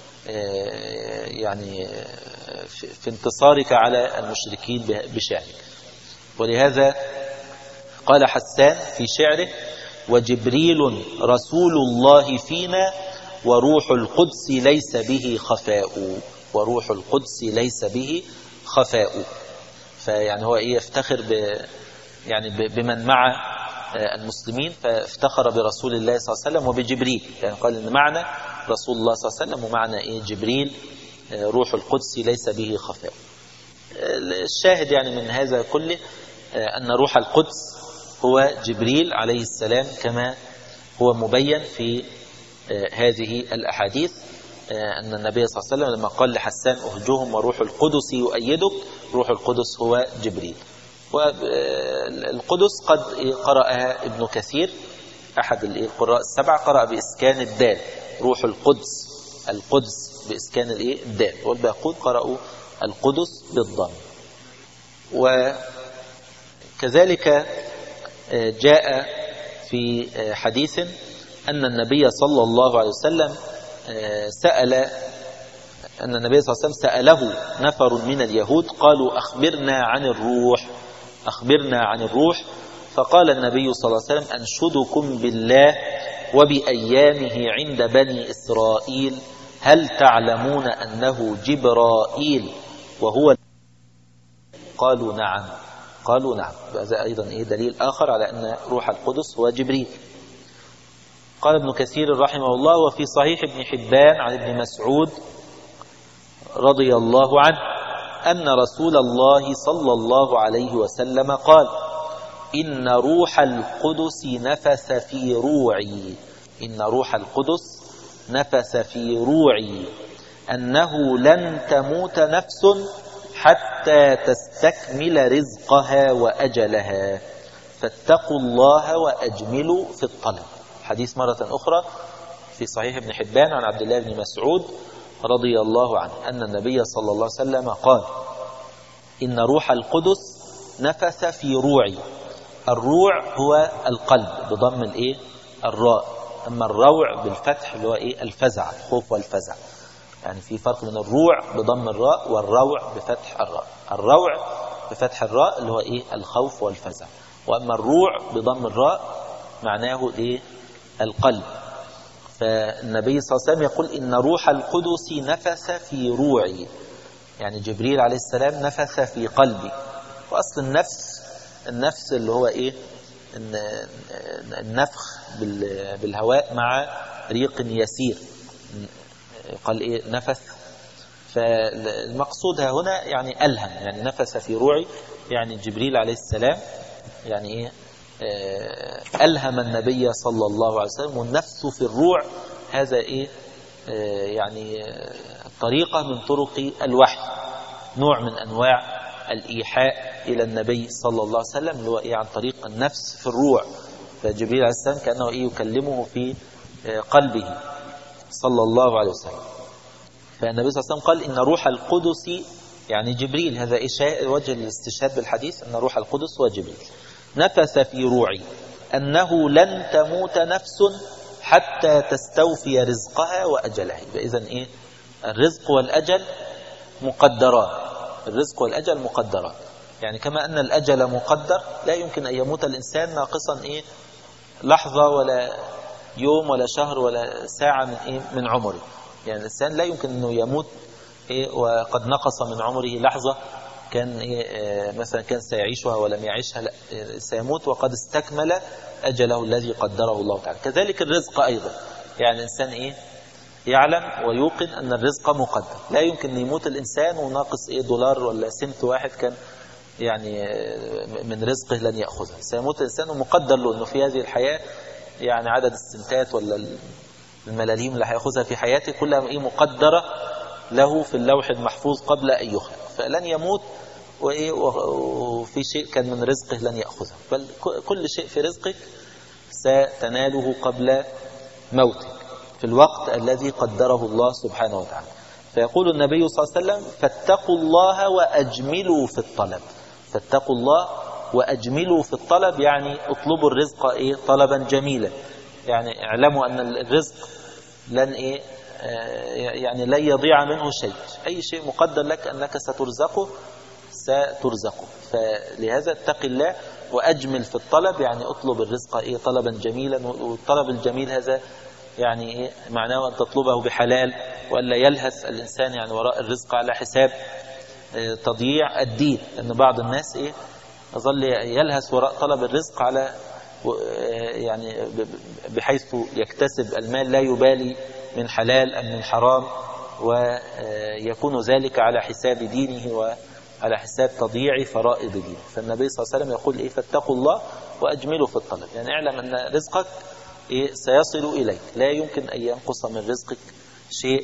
يعني في انتصارك على المشركين بشعرك. ولهذا قال حسان في شعره: وجبريل رسول الله فينا وروح القدس ليس به خفاء. وروح القدس ليس به خفاء. فيعني هو يفتخر يعني بمن مع المسلمين، فافتخر برسول الله صلى الله عليه وسلم وبجبريل، يعني قال إن معنا رسول الله صلى الله عليه وسلم ومعنا جبريل روح القدس ليس به خفاء. الشاهد يعني من هذا كله أن روح القدس هو جبريل عليه السلام، كما هو مبين في هذه الأحاديث، أن النبي صلى الله عليه وسلم لما قال لحسان: أهجهم وروح القدس يؤيدك، روح القدس هو جبريل. والقدس قد قرأها ابن كثير أحد القراء السبع، قرأ بإسكان الدال روح القدس، القدس بإسكان الدال، والباقون قرأوا القدس بالضم. وكذلك جاء في حديث أن النبي صلى الله عليه وسلم سأله نفر من اليهود قالوا: أخبرنا عن الروح. فقال النبي صلى الله عليه وسلم: أنشدكم بالله وبأيامه عند بني إسرائيل، هل تعلمون أنه جبرائيل وهو؟ قالوا نعم. هذا أيضا دليل آخر على أن روح القدس هو جبريل. قال ابن كثير رحمه الله: وفي صحيح ابن حبان عن ابن مسعود رضي الله عنه أن رسول الله صلى الله عليه وسلم قال: إن روح القدس نفث في روعي، إن روح القدس نفث في روعي أنه لن تموت نفس حتى تستكمل رزقها وأجلها، فاتقوا الله وأجملوا في الطلب. حديث مرة أخرى في صحيح ابن حبان عن عبد الله بن مسعود رضي الله عنه أن النبي صلى الله عليه وسلم قال: إن روح القدس نفث في روعي. الروع هو القلب بضم الراء، أما الروع بالفتح اللي هو الفزع، الخوف والفزع. يعني في فرق بين الروع بضم الراء والروع بفتح الراء. الروع بفتح الراء اللي هو الخوف والفزع، وأما الروع بضم الراء معناه القلب. فالنبي صلى الله عليه وسلم يقول: إن روح القدس نفث في روعي، يعني جبريل عليه السلام نفث في قلبي. وأصل النفس اللي هو النفخ بالهواء مع ريق يسير، قال نفث. فالمقصود هنا يعني ألهم، يعني نفث في روعي، يعني جبريل عليه السلام يعني ألهم النبي صلى الله عليه وسلم. والنفس في الروع هذا يعني طريقة من طرق الوحي، نوع من أنواع الإيحاء إلى النبي صلى الله عليه وسلم، اللي هو عن طريق النفس في الروع. فجبريل عليه السلام كأنه يكلمه في قلبه صلى الله عليه وسلم. فالنبي صلى الله عليه وسلم قال إن روح القدس، يعني جبريل، هذا وجه الاستشهاد بالحديث أن روح القدس هو جبريل، نفث في روعي أنه لن تموت نفس حتى تستوفي رزقها وأجلها. إذن الرزق والأجل مقدران. الرزق والأجل مقدران، يعني كما أن الأجل مقدر لا يمكن أن يموت الإنسان ناقصا لحظة ولا يوم ولا شهر ولا ساعة من عمره. يعني الإنسان لا يمكن أنه يموت وقد نقص من عمره لحظة كان مثلا كان سيعيشها ولم يعيشها، لا، سيموت وقد استكمل أجله الذي قدره الله تعالى. كذلك الرزق أيضا، يعني الإنسان يعلم ويوقن أن الرزق مقدر، لا يمكن أن يموت الإنسان وناقص دولار ولا سنت واحد كان يعني من رزقه لن يأخذه. سيموت الإنسان ومقدر له أنه في هذه الحياة يعني عدد السنتات ولا الملاليم اللي هيأخذها في حياته كلها مقدرة له في اللوح المحفوظ قبل أن يخلق، فلن يموت وفي شيء كان من رزقه لن يأخذه، بل كل شيء في رزقك ستناله قبل موتك في الوقت الذي قدره الله سبحانه وتعالى. فيقول النبي صلى الله عليه وسلم فاتقوا الله وأجملوا في الطلب. فاتقوا الله وأجملوا في الطلب، يعني اطلبوا الرزق طلبا جميلا. يعني اعلموا أن الرزق لن يعني لن يضيع منه شيء، أي شيء مقدر لك أنك سترزقه. فلهذا اتق الله وأجمل في الطلب، يعني اطلب الرزق طلبا جميلا. والطلب الجميل هذا يعني معناه أن تطلبه بحلال، وألا يلهث الإنسان يعني وراء الرزق على حساب تضييع الدين. لأن بعض الناس يظل يلهث وراء طلب الرزق على يعني بحيث يكتسب المال لا يبالي من حلال أم من حرام، ويكون ذلك على حساب دينه وعلى حساب تضييع فرائض دينه. فالنبي صلى الله عليه وسلم يقول فاتقوا الله وأجملوا في الطلب، يعني اعلم أن رزقك سيصل إليك، لا يمكن أن ينقص من رزقك شيء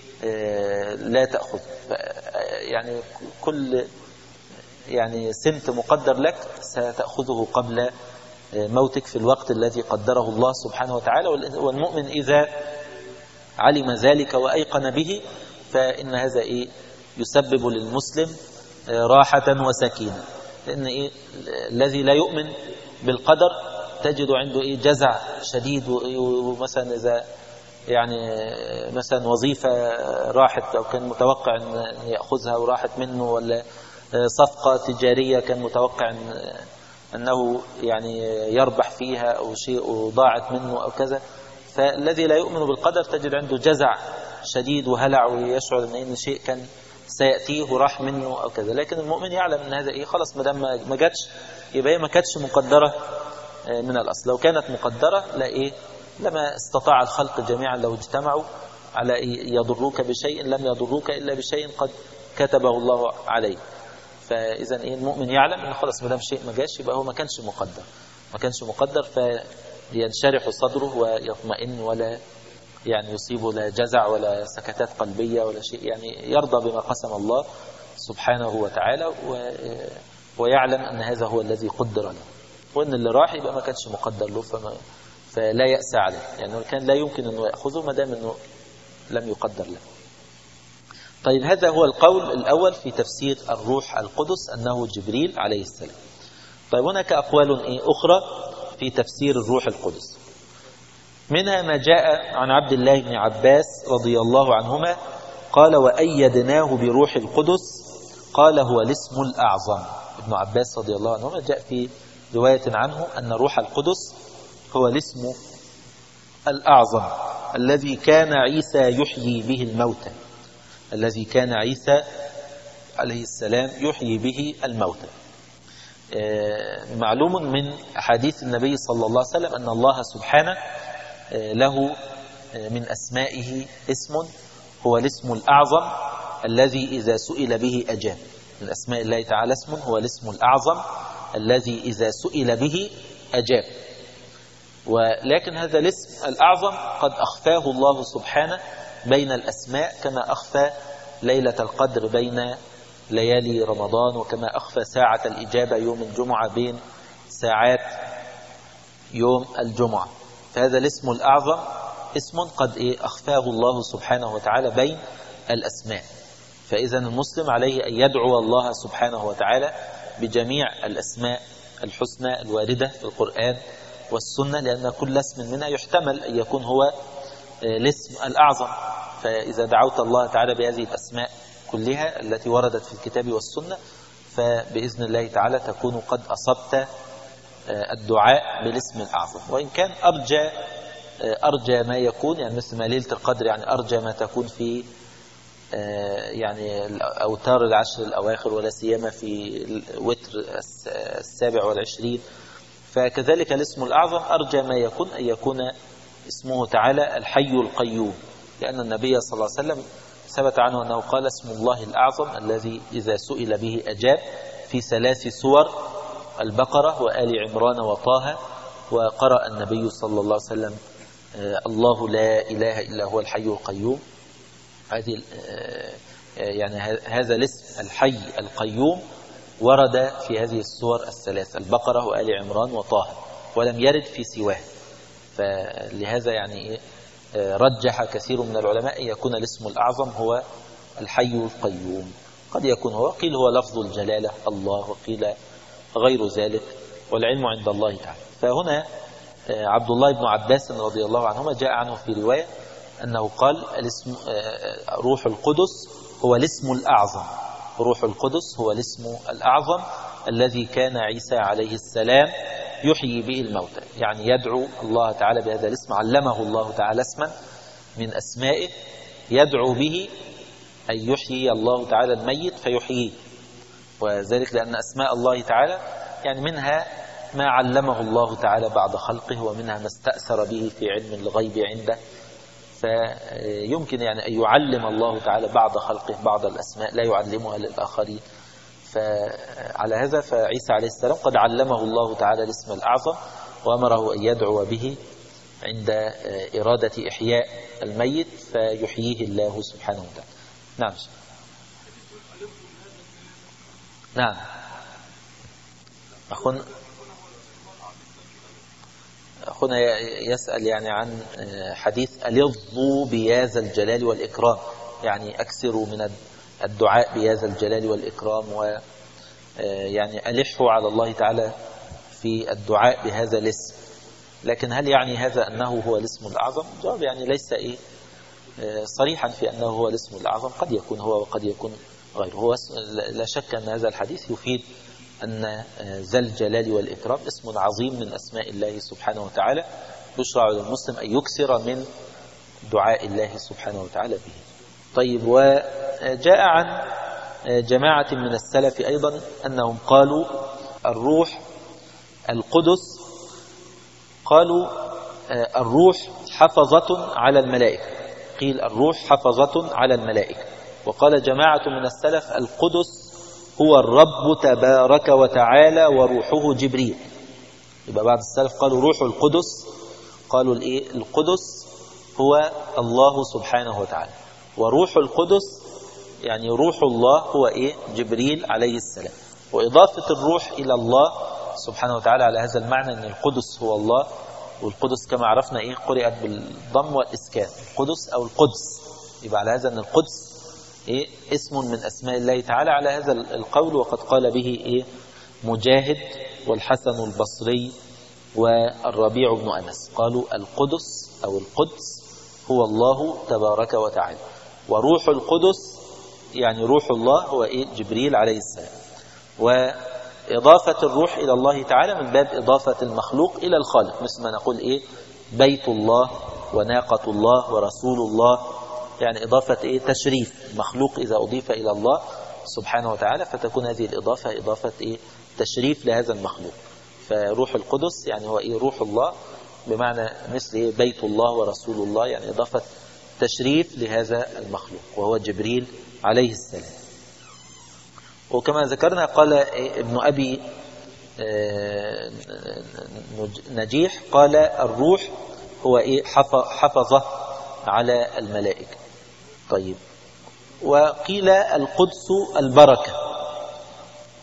لا تأخذ. يعني كل يعني سنت مقدر لك ستأخذه قبل موتك في الوقت الذي قدره الله سبحانه وتعالى. والمؤمن إذا علم ذلك وأيقن به فإن هذا يسبب للمسلم راحة وسكينة. لأن الذي لا يؤمن بالقدر تجد عنده جزع شديد، ومثلا إذا يعني مثلا وظيفة راحت أو كان متوقع أن يأخذها وراحت منه، ولا صفقة تجارية كان متوقع أنه يعني يربح فيها أو شيء وضاعت منه أو كذا. فالذي لا يؤمن بالقدر تجد عنده جزع شديد وهلع، ويشعر أن شيء كان سيأتيه وراح منه أو كذا. لكن المؤمن يعلم أن هذا خلاص ما دام ما جاتش يبقى ما كانتش مقدرة من الأصل. لو كانت مقدرة لما استطاع الخلق جميعا لو اجتمعوا على يضروك بشيء لم يضروك إلا بشيء قد كتبه الله عليه. فإذا المؤمن يعلم أن خلاص ما دام شيء ما جاش يبقى هو ما كانش مقدر، فينشرح صدره ويطمئن، ولا يعني يصيبه لا جزع ولا سكتات قلبية ولا شيء، يعني يرضى بما قسم الله سبحانه وتعالى، ويعلم أن هذا هو الذي قدر له، وأن اللي راح يبقى ما كانش مقدر له، فلا يأسى عليه، يعني كان لا يمكن أنه يأخذه ما دام أنه لم يقدر له. طيب هذا هو القول الأول في تفسير الروح القدس أنه جبريل عليه السلام. طيب هناك أقوال أخرى في تفسير الروح القدس، منها ما جاء عن عبد الله بن عباس رضي الله عنهما قال وأيدناه بروح القدس، قال هو الاسم الأعظم. ابن عباس رضي الله عنهما جاء في رواية عنه أن روح القدس هو الاسم الأعظم الذي كان عيسى يحيي به الموتى، الذي كان عيسى عليه السلام يحيي به الموتى. معلوم من أحاديث النبي صلى الله عليه وسلم أن الله سبحانه له من أسمائه اسم هو الاسم الأعظم الذي إذا سئل به أجاب. من أسماء الله تعالى اسم هو الاسم الأعظم الذي إذا سئل به أجاب. ولكن هذا الاسم الأعظم قد أخفاه الله سبحانه بين الأسماء، كما أخفى ليلة القدر بين ليالي رمضان، وكما أخفى ساعة الإجابة يوم الجمعة بين ساعات يوم الجمعة. فهذا الاسم الأعظم اسم قد أخفاه الله سبحانه وتعالى بين الأسماء. فإذا المسلم عليه أن يدعو الله سبحانه وتعالى بجميع الأسماء الحسنى الواردة في القرآن والسنة، لأن كل اسم منها يحتمل أن يكون هو الاسم الأعظم. فإذا دعوت الله تعالى بهذه الأسماء كلها التي وردت في الكتاب والسنة، فبإذن الله تعالى تكون قد أصبت الدعاء بالاسم الأعظم. وإن كان أرجى ما يكون، يعني مثل ما ليلة القدر يعني أرجى ما تكون في يعني أوتار العشر الأواخر، ولا سيما في وتر 27، فكذلك الاسم الأعظم أرجى ما يكون أن يكون اسمه تعالى الحي القيوم، لأن النبي صلى الله عليه وسلم ثبت عنه أنه قال اسم الله الأعظم الذي إذا سئل به أجاب، في 3 سور: البقرة وآل عمران وطه. وقرأ النبي صلى الله عليه وسلم الله لا إله إلا هو الحي القيوم. هذه يعني هذا الاسم الحي القيوم ورد في هذه السور ال3: البقرة وآل عمران وطه، ولم يرد في سواه. فلهذا يعني رجح كثير من العلماء أن يكون الاسم الأعظم هو الحي القيوم. قد يكون هو، قيل هو لفظ الجلالة الله، وقيل غير ذلك، والعلم عند الله تعالى. فهنا عبد الله بن عباس رضي الله عنهما جاء عنه في رواية أنه قال الاسم روح القدس هو الاسم الأعظم. روح القدس هو الاسم الأعظم الذي كان عيسى عليه السلام يحيي به الموتى، يعني يدعو الله تعالى بهذا الاسم. علمه الله تعالى اسما من أسمائه يدعو به أن يحيي الله تعالى الميت فيحييه، وذلك لأن أسماء الله تعالى يعني منها ما علمه الله تعالى بعد خلقه، ومنها ما استأثر به في علم الغيب عنده. فيمكن يعني أن يعلم الله تعالى بعد خلقه بعض الأسماء لا يعلمها للآخرين. فعلى هذا فعيسى عليه السلام قد علمه الله تعالى الاسم الأعظم، وأمره أن يدعو به عند إرادة إحياء الميت فيحييه الله سبحانه وتعالى. نعم. نعم. أخونا يسأل يعني عن حديث ألظوا بياذا الجلال والإكرام، يعني أكثروا من الدعاء بياذا الجلال والإكرام، ويعني ألحوا على الله تعالى في الدعاء بهذا الاسم. لكن هل يعني هذا أنه هو الاسم الأعظم؟ الجواب يعني ليس صريحا في أنه هو الاسم الأعظم، قد يكون هو وقد يكون غيره. هو لا شك أن هذا الحديث يفيد أن ذا الجلال والإكرام اسم عظيم من أسماء الله سبحانه وتعالى، يشرع للمسلم أن يكثر من دعاء الله سبحانه وتعالى به. طيب، وجاء عن جماعة من السلف أيضا أنهم قالوا الروح القدس، قالوا الروح حفظة على الملائكة، قيل الروح حفظة على الملائكة. وقال جماعة من السلف القدس هو الرب تبارك وتعالى وروحه جبريل. يبقى بعض السلف قالوا روح القدس، قالوا القدس هو الله سبحانه وتعالى، وروح القدس يعني روح الله هو جبريل عليه السلام. وإضافة الروح إلى الله سبحانه وتعالى على هذا المعنى أن القدس هو الله، والقدس كما عرفنا قرئت بالضم والإسكان، القدس أو القدس. يبقى على هذا أن القدس اسم من أسماء الله تعالى على هذا القول. وقد قال به مجاهد والحسن البصري والربيع بن أنس، قالوا القدس أو القدس هو الله تبارك وتعالى، وروح القدس يعني روح الله هو جبريل عليه السلام. وإضافة الروح إلى الله تعالى من باب إضافة المخلوق إلى الخالق، مثل ما نقول بيت الله وناقة الله ورسول الله، يعني إضافة تشريف مخلوق إذا أضيف إلى الله سبحانه وتعالى، فتكون هذه الإضافة إضافة تشريف لهذا المخلوق. فروح القدس يعني هو روح الله، بمعنى مثل بيت الله ورسول الله، يعني إضافة تشريف لهذا المخلوق وهو جبريل عليه السلام. وكما ذكرنا قال ابن أبي نجيح قال الروح هو حفظه على الملائكة. طيب، وقيل القدس البركة،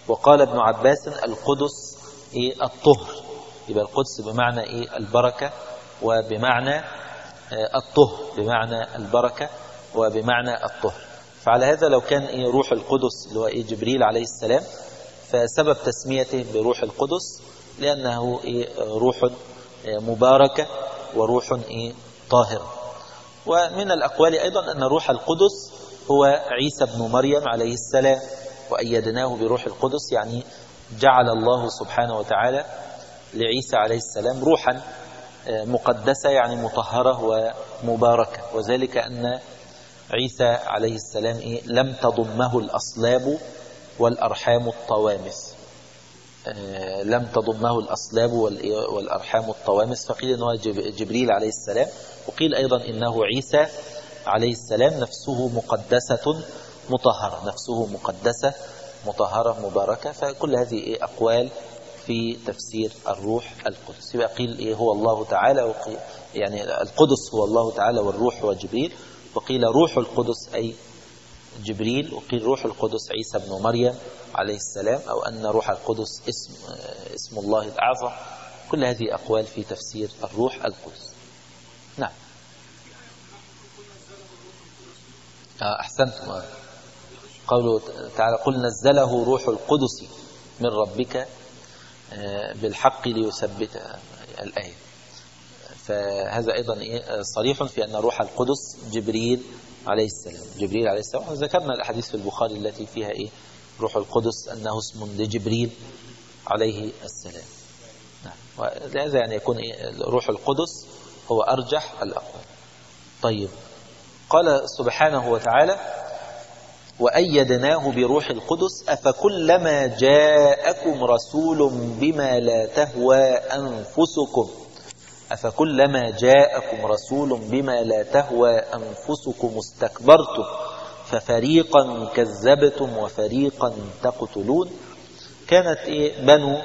وقال ابن عباس القدس الطهر، يبقى القدس بمعنى البركة وبمعنى الطهر، بمعنى البركة وبمعنى الطهر. فعلى هذا لو كان روح القدس اللي هو جبريل عليه السلام، فسبب تسميته بروح القدس لأنه روح مباركة وروح طاهرة. ومن الأقوال أيضا أن روح القدس هو عيسى بن مريم عليه السلام، وأيدناه بروح القدس، يعني جعل الله سبحانه وتعالى لعيسى عليه السلام روحا مقدسة، يعني مطهرة ومباركة. وذلك أن عيسى عليه السلام لم تضمه الأصلاب والأرحام الطوامس، لم تضمه الأصلاب والأرحام الطوامس، فقيل أنه جبريل عليه السلام، وقيل أيضا إنه عيسى عليه السلام نفسه مقدسة مطهرة، نفسه مقدسة مطهرة مباركة. فكل هذه أقوال في تفسير الروح القدس. يبقى قيل هو الله تعالى، يعني القدس هو الله تعالى والروح هو جبريل، وقيل روح القدس أي جبريل، وقيل روح القدس عيسى بن مريم عليه السلام، أو أن روح القدس اسم الله الأعظم. كل هذه أقوال في تفسير الروح القدس. نعم. أحسنتم. قوله تعالى قل نزله روح القدس من ربك بالحق ليثبت الآية. فهذا أيضا صريح في أن روح القدس جبريل عليه السلام، جبريل عليه السلام. ذكرنا الأحاديث في البخاري التي فيها روح القدس أنه اسم لجبريل عليه السلام. نعم. ولهذا يعني يكون روح القدس هو أرجح الأقوال. طيب، قال سبحانه وتعالى وأيدناه بروح القدس أفكلما جاءكم رسول بما لا تهوى أنفسكم أفكلما جاءكم رسول بما لا تهوى أنفسكم استكبرتم ففريقا كذبتم وفريقا تقتلون. كانت بنو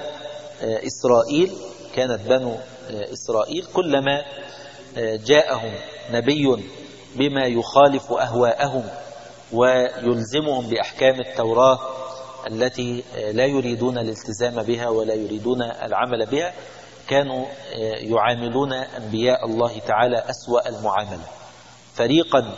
إسرائيل كلما جاءهم نبي بما يخالف أهواءهم ويلزمهم بأحكام التوراة التي لا يريدون الالتزام بها ولا يريدون العمل بها، كانوا يعاملون أنبياء الله تعالى أسوأ المعاملة. فريقا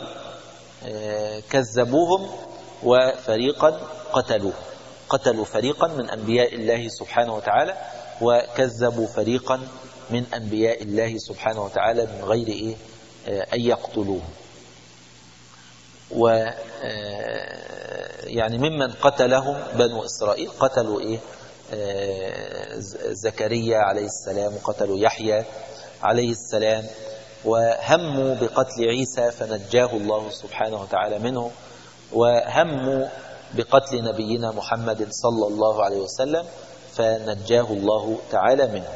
كذبوهم وفريقا قتلوا فريقا من أنبياء الله سبحانه وتعالى، وكذبوا فريقا من أنبياء الله سبحانه وتعالى من غير أن يقتلوهم. يعني ممن قتلهم بنو إسرائيل قتلوا زكريا عليه السلام، وقتلوا يحيى عليه السلام، وهموا بقتل عيسى فنجاه الله سبحانه وتعالى منه، وهموا بقتل نبينا محمد صلى الله عليه وسلم فنجاه الله تعالى منه.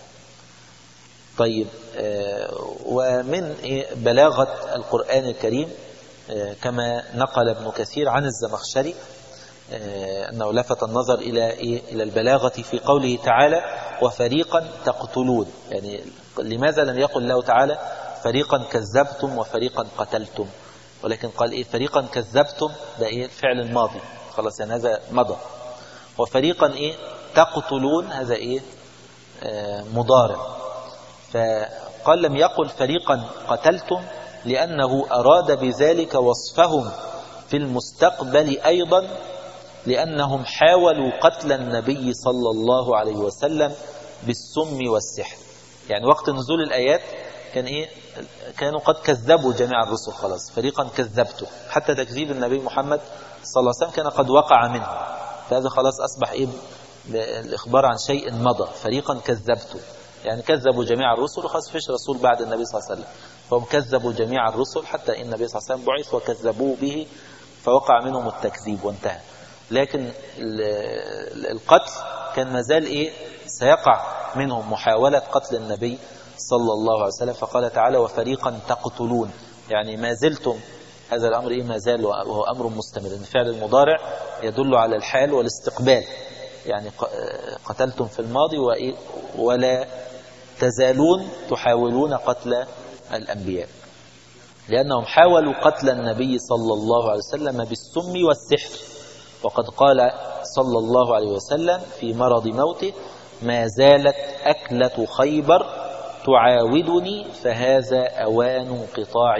طيب، ومن بلاغة القرآن الكريم كما نقل ابن كثير عن الزمخشري أنه لفت النظر إلى البلاغة في قوله تعالى وفريقا تقتلون. يعني لماذا لم يقل الله تعالى فريقا كذبتم وفريقا قتلتم، ولكن قال فريقا كذبتم ده الفعل الماضي خلاص، يعني هذا مضى. وفريقا تقتلون هذا مضارع. فقال لم يقل فريقا قتلتم لأنه أراد بذلك وصفهم في المستقبل أيضا، لأنهم حاولوا قتل النبي صلى الله عليه وسلم بالسم والسحر. يعني وقت نزول الآيات كانوا قد كذبوا جميع الرسل، خلاص فريقا كذبتم، حتى تكذيب النبي محمد صلى الله عليه وسلم كان قد وقع منه، فهذا خلاص أصبح الإخبار عن شيء مضى. فريقا كذبتم يعني كذبوا جميع الرسل، وخلاص فيش رسول بعد النبي صلى الله عليه وسلم، فهم كذبوا جميع الرسل حتى إن النبي صلى الله عليه وسلم بعث وكذبوه به فوقع منهم التكذيب وانتهى. لكن القتل كان مازال سيقع منهم محاولة قتل النبي صلى الله عليه وسلم. فقال تعالى وفريقا تقتلون، يعني ما زلتم، هذا الأمر ما زال وهو أمر مستمر. الفعل المضارع يدل على الحال والاستقبال، يعني قتلتم في الماضي ولا تزالون تحاولون قتل الأنبياء، لأنهم حاولوا قتل النبي صلى الله عليه وسلم بالسم والسحر، وقد قال صلى الله عليه وسلم في مرض موته: ما زالت أكلة خيبر تعاودني فهذا أوان انقطاع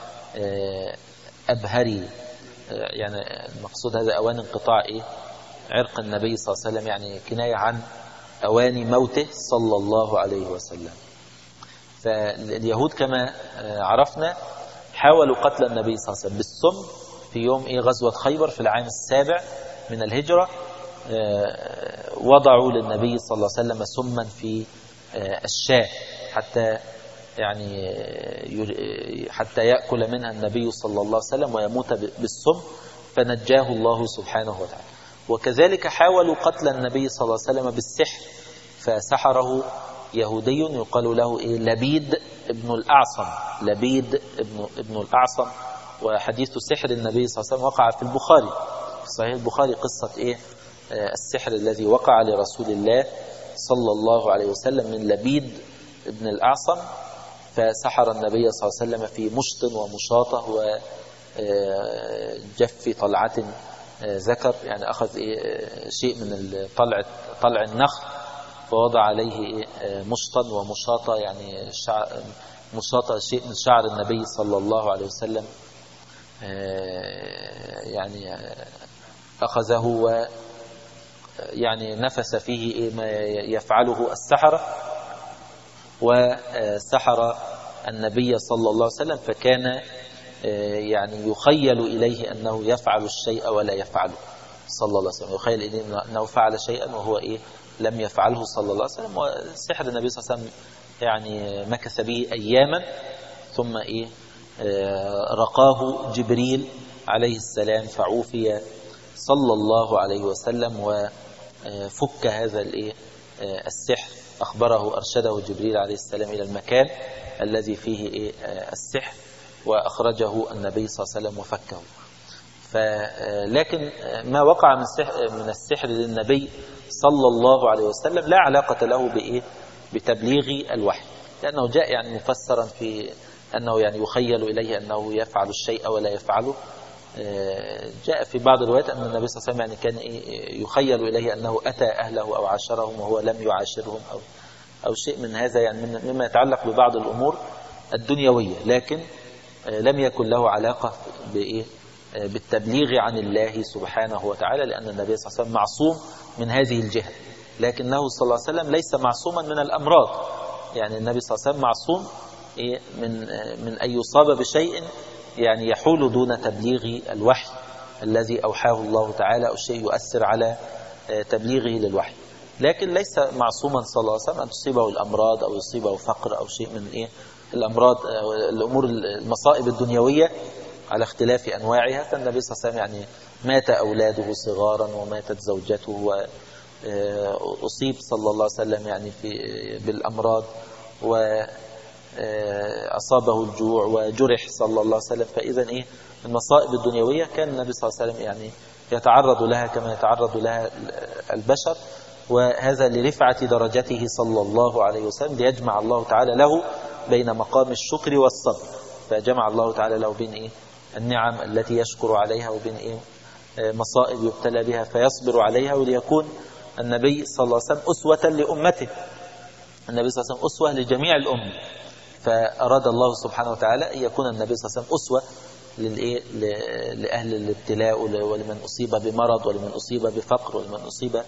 أبهري. يعني المقصود هذا أوان انقطاع عرق النبي صلى الله عليه وسلم، يعني كناية عن أوان موته صلى الله عليه وسلم. فاليهود كما عرفنا حاولوا قتل النبي صلى الله عليه وسلم بالسم في يوم غزوة خيبر في العام 7 من الهجرة. وضعوا للنبي صلى الله عليه وسلم سما في الشاة حتى يأكل منها النبي صلى الله عليه وسلم ويموت بالسم، فنجاه الله سبحانه وتعالى. وكذلك حاولوا قتل النبي صلى الله عليه وسلم بالسحر، فسحره يهودي يقال له لبيد ابن الأعصم. لبيد ابن الأعصم. وحديث سحر النبي صلى الله عليه وسلم وقع في البخاري، في صحيح البخاري، قصة السحر الذي وقع لرسول الله صلى الله عليه وسلم من لبيد ابن الأعصم. فسحر النبي صلى الله عليه وسلم في مشط ومشاطة وجف طلعة ذكر، يعني أخذ شيء من طلع النخل فوضع عليه مشطا ومشاطة، يعني مشاطة شيء من شعر النبي صلى الله عليه وسلم، يعني أخذه ويعني نفس فيه ما يفعله السحرة، وسحر النبي صلى الله عليه وسلم، فكان يعني يخيل إليه أنه يفعل الشيء ولا يفعله صلى الله عليه وسلم، يخيل إليه أنه فعل شيئا وهو لم يفعله صلى الله عليه وسلم. وسحر النبي صلى الله عليه وسلم يعني مكث به أياما، ثم رقاه جبريل عليه السلام فعوفي صلى الله عليه وسلم وفك هذا السحر. أخبره أرشده جبريل عليه السلام إلى المكان الذي فيه السحر، وأخرجه النبي صلى الله عليه وسلم وفكه. لكن ما وقع من السحر للنبي صلى الله عليه وسلم لا علاقة له بتبليغ الوحي، لأنه جاء يعني مفسرا في أنه يعني يخيل إليه أنه يفعل الشيء ولا يفعله. جاء في بعض الروايات أن النبي صلى الله عليه وسلم يعني كان يخيل إليه أنه أتى أهله أو عاشرهم وهو لم يعاشرهم أو شيء من هذا، يعني مما يتعلق ببعض الأمور الدنيوية، لكن لم يكن له علاقة بالتبليغ عن الله سبحانه وتعالى، لأن النبي صلى الله عليه وسلم معصوم من هذه الجهة. لكنه صلى الله عليه وسلم ليس معصوما من الأمراض، يعني النبي صلى الله عليه وسلم معصوم من أن يصاب بشيء يعني يحول دون تبليغ الوحي الذي أوحاه الله تعالى، أو شيء يؤثر على تبليغه للوحي. لكن ليس معصوما صلى الله عليه وسلم أن تصيبه الأمراض أو يصيبه فقر أو شيء من الأمراض، الأمور المصائب الدنيوية على اختلاف أنواعها. فالنبي صلى الله عليه وسلم يعني مات أولاده صغارا وماتت زوجته، وأصيب صلى الله عليه وسلم يعني بالأمراض، وأصابه الجوع وجرح صلى الله عليه وسلم. فإذا المصائب الدنيوية كان النبي صلى الله عليه وسلم يعني يتعرض لها كما يتعرض لها البشر، وهذا لرفعة درجته صلى الله عليه وسلم، ليجمع الله تعالى له بين مقام الشكر والصبر. فجمع الله تعالى له بين النعم التي يشكر عليها وبين مصائب يبتلى بها فيصبر عليها، وليكون النبي صلى الله عليه وسلم أسوة لأمته. النبي صلى الله عليه وسلم أسوة لجميع الأمة، فأراد الله سبحانه وتعالى أن يكون النبي صلى الله عليه وسلم أسوة لأهل الابتلاء، ولمن أصيب بمرض، ولمن أصيب بفقر، ولمن أصيب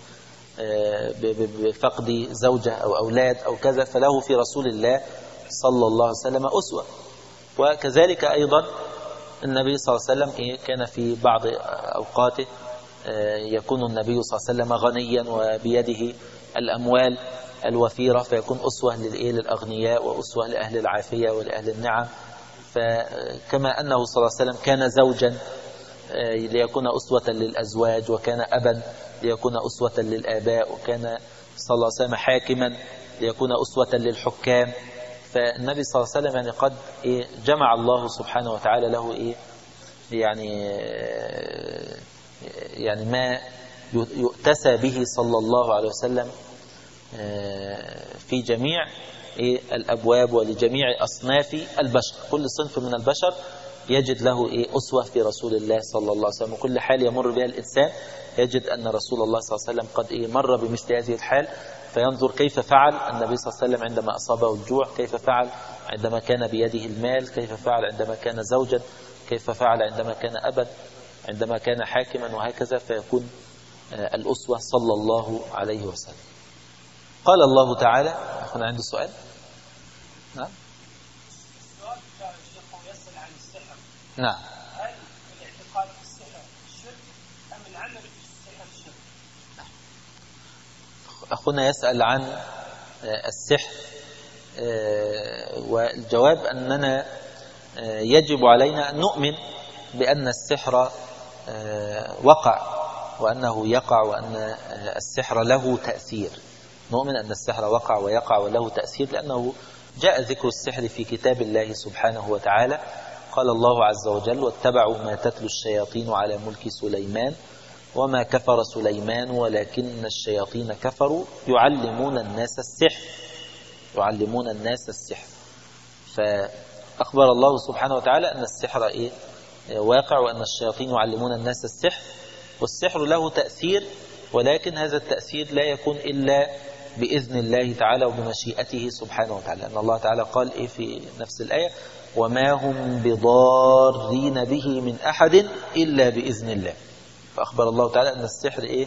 بفقد زوجة أو أولاد أو كذا، فله في رسول الله صلى الله عليه وسلم أسوة. وكذلك أيضا النبي صلى الله عليه وسلم كان في بعض أوقاته يكون النبي صلى الله عليه وسلم غنيا وبيده الأموال الوفيرة، فيكون أسوة للأغنياء وأسوة لأهل العافية ولأهل النعم. فكما أنه صلى الله عليه وسلم كان زوجا ليكون أسوة للأزواج، وكان أبا ليكون أسوة للآباء، وكان صلى الله عليه وسلم حاكما ليكون أسوة للحكام. فالنبي صلى الله عليه وسلم يعني قد جمع الله سبحانه وتعالى له يعني ما يؤتسى به صلى الله عليه وسلم في جميع الأبواب ولجميع أصناف البشر. كل صنف من البشر يجد له أسوة في رسول الله صلى الله عليه وسلم. وكل حال يمر بها الإنسان يجد أن رسول الله صلى الله عليه وسلم قد مر بمثل هذه الحال، فينظر كيف فعل النبي صلى الله عليه وسلم عندما أصابه الجوع، كيف فعل عندما كان بيده المال، كيف فعل عندما كان زوجا، كيف فعل عندما كان أبا، عندما كان حاكما، وهكذا، فيكون الأسوة صلى الله عليه وسلم. قال الله تعالى، أخونا عنده سؤال؟ نعم. السؤال بتاع الشيخ يسأل عن السحر. نعم. هل الاعتقاد في السحر شرك أم العمل في السحر شرك؟ أخونا يسأل عن السحر، والجواب أننا يجب علينا أن نؤمن بأن السحر وقع، وأنه يقع، وأن السحر له تأثير. نؤمن أن السحر وقع ويقع وله تأثير، لأنه جاء ذكر السحر في كتاب الله سبحانه وتعالى. قال الله عز وجل: واتبعوا ما تتلو الشياطين على ملك سليمان وما كفر سليمان ولكن الشياطين كفروا يعلمون الناس السحر. يعلمون الناس السحر. فأخبر الله سبحانه وتعالى أن السحر واقع، وأن الشياطين يعلمون الناس السحر، والسحر له تأثير، ولكن هذا التأثير لا يكون إلا بإذن الله تعالى وبمشيئته سبحانه وتعالى. لأن الله تعالى قال في نفس الآية: وما هم بضارين به من أحد إلا بإذن الله. فأخبر الله تعالى أن السحر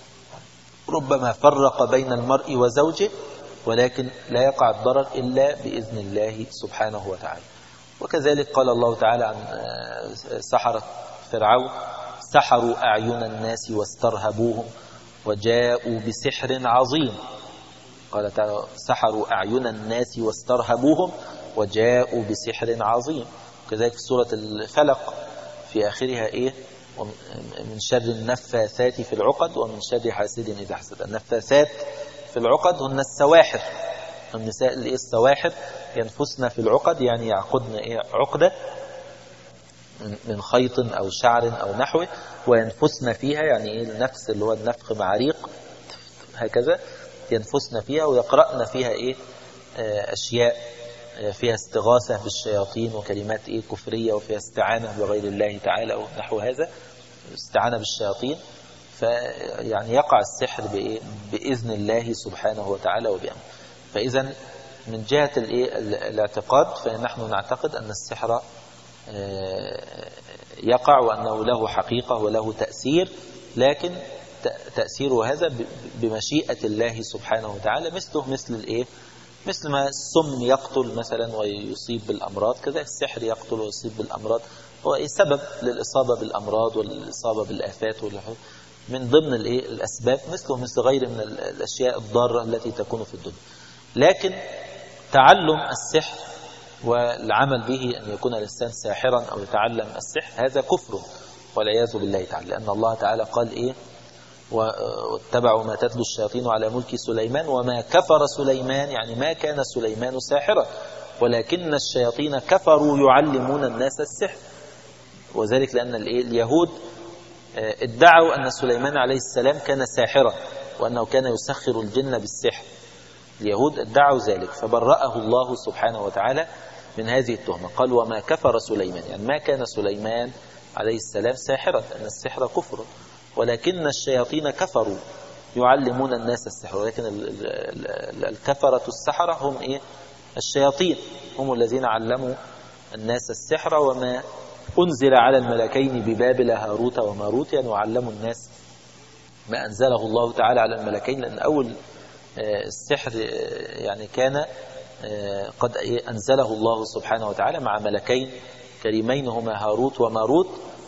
ربما فرق بين المرء وزوجه، ولكن لا يقع الضرر إلا بإذن الله سبحانه وتعالى. وكذلك قال الله تعالى عن سحرة فرعون: سحروا أعين الناس واسترهبوهم وجاءوا بسحر عظيم. قال تعالى: سحروا أعين الناس واسترهبوهم وجاءوا بسحر عظيم. كذلك في سورة الفلق في آخرها من شر النفاثات في العقد ومن شر حاسد إذا حسد. النفاثات في العقد هن السواحر، النساء السواحر ينفسن في العقد، يعني يعقدن عقدة من خيط أو شعر أو نحوه، وينفسن فيها، يعني النفس اللي هو النفخ معريق هكذا، ينفسن فيها ويقرأن فيها أشياء فيها استغاثة بالشياطين وكلمات كفرية، وفيها استعانة بغير الله تعالى ونحو هذا، استعانة بالشياطين. فيعني يقع السحر بإذن الله سبحانه وتعالى وبأمره. فإذا من جهة الاعتقاد فنحن نعتقد أن السحر يقع، وأنه له حقيقة وله تأثير، لكن تأثيره هذا بمشيئة الله سبحانه وتعالى. مثل ما السم يقتل مثلا ويصيب بالأمراض، كذلك السحر يقتل ويصيب بالأمراض، هو سبب للإصابة بالأمراض والإصابة بالآفات من ضمن الأسباب، مثل غير من الأشياء الضارة التي تكون في الدنيا. لكن تعلم السحر والعمل به، أن يكون الإنسان ساحرا أو يتعلم السحر، هذا كفر والعياذ بالله تعالى. لأن الله تعالى قال واتبعوا ما تتلو الشياطين على ملك سليمان وما كفر سليمان، يعني ما كان سليمان ساحرا ولكن الشياطين كفروا يعلمون الناس السحر. وذلك لأن اليهود ادعوا أن سليمان عليه السلام كان ساحرا، وأنه كان يسخر الجن بالسحر. اليهود ادعوا ذلك، فبرأه الله سبحانه وتعالى من هذه التهمة. قال: وما كفر سليمان، يعني ما كان سليمان عليه السلام ساحرا، أن السحر كفر، ولكن الشياطين كفروا يعلمون الناس السحر. ولكن الكفرة السحرة هم الشياطين، هم الذين علموا الناس السحر. وما أنزل على الملكين ببابل هاروت وماروت، يعني علموا الناس ما أنزله الله تعالى على الملكين، لأن أول السحر يعني كان قد أنزله الله سبحانه وتعالى مع ملكين كريمين هما هاروت وماروت،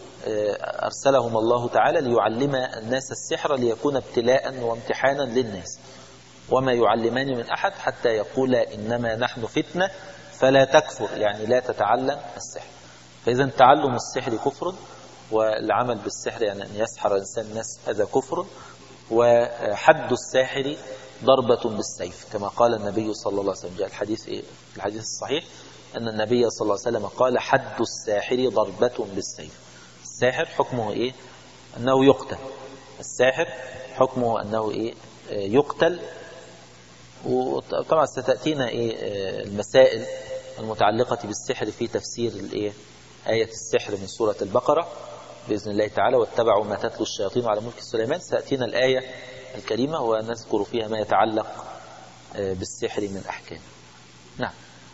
أرسلهم الله تعالى ليعلم الناس السحر ليكون ابتلاء وامتحانا للناس. وما يعلمان من أحد حتى يقولا إنما نحن فتنة فلا تكفر، يعني لا تتعلم السحر. فإذا تعلم السحر كفر، والعمل بالسحر يعني أن يسحر الإنسان الناس هذا كفر. وحد الساحر ضربة بالسيف، كما قال النبي صلى الله عليه وسلم. جاء الحديث الصحيح أن النبي صلى الله عليه وسلم قال: حد الساحر ضربة بالسيف. الساحر حكمه أنه يقتل. الساحر حكمه أنه يقتل. وطبعا ستأتينا المسائل المتعلقة بالسحر في تفسير آية السحر من سورة البقرة بإذن الله تعالى، واتبعوا ما تتلو الشياطين على ملك سليمان. سأتينا الآية الكريمة ونذكر فيها ما يتعلق بالسحر من أحكام. نعم.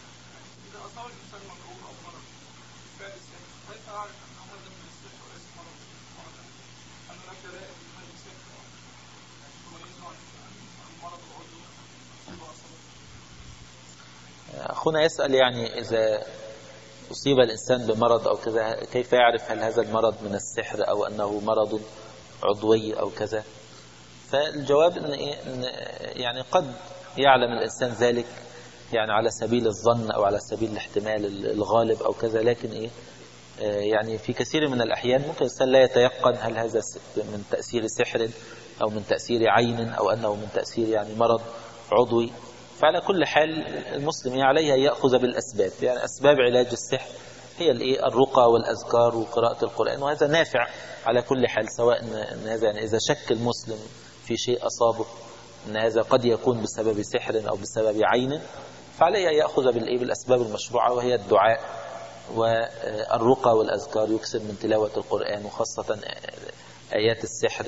أخونا يسأل يعني إذا أصيب الإنسان بمرض أو كذا كيف يعرف هل هذا المرض من السحر أو أنه مرض عضوي أو كذا. فالجواب إن يعني قد يعلم الإنسان ذلك يعني على سبيل الظن أو على سبيل الاحتمال الغالب أو كذا، لكن يعني في كثير من الأحيان ممكن الإنسان لا يتيقن هل هذا من تأثير سحر أو من تأثير عين أو أنه من تأثير يعني مرض عضوي. فعلى كل حال المسلم عليه أن يأخذ بالأسباب، يعني أسباب علاج السحر هي الرقى والأذكار وقراءة القرآن، وهذا نافع على كل حال، سواء أن هذا يعني إذا شك المسلم في شيء أصابه أن هذا قد يكون بسبب سحر أو بسبب عين، فعليه أن يأخذ بالأسباب المشروعة، وهي الدعاء والرقى والأذكار، يكثر من تلاوة القرآن، وخاصة آيات السحر،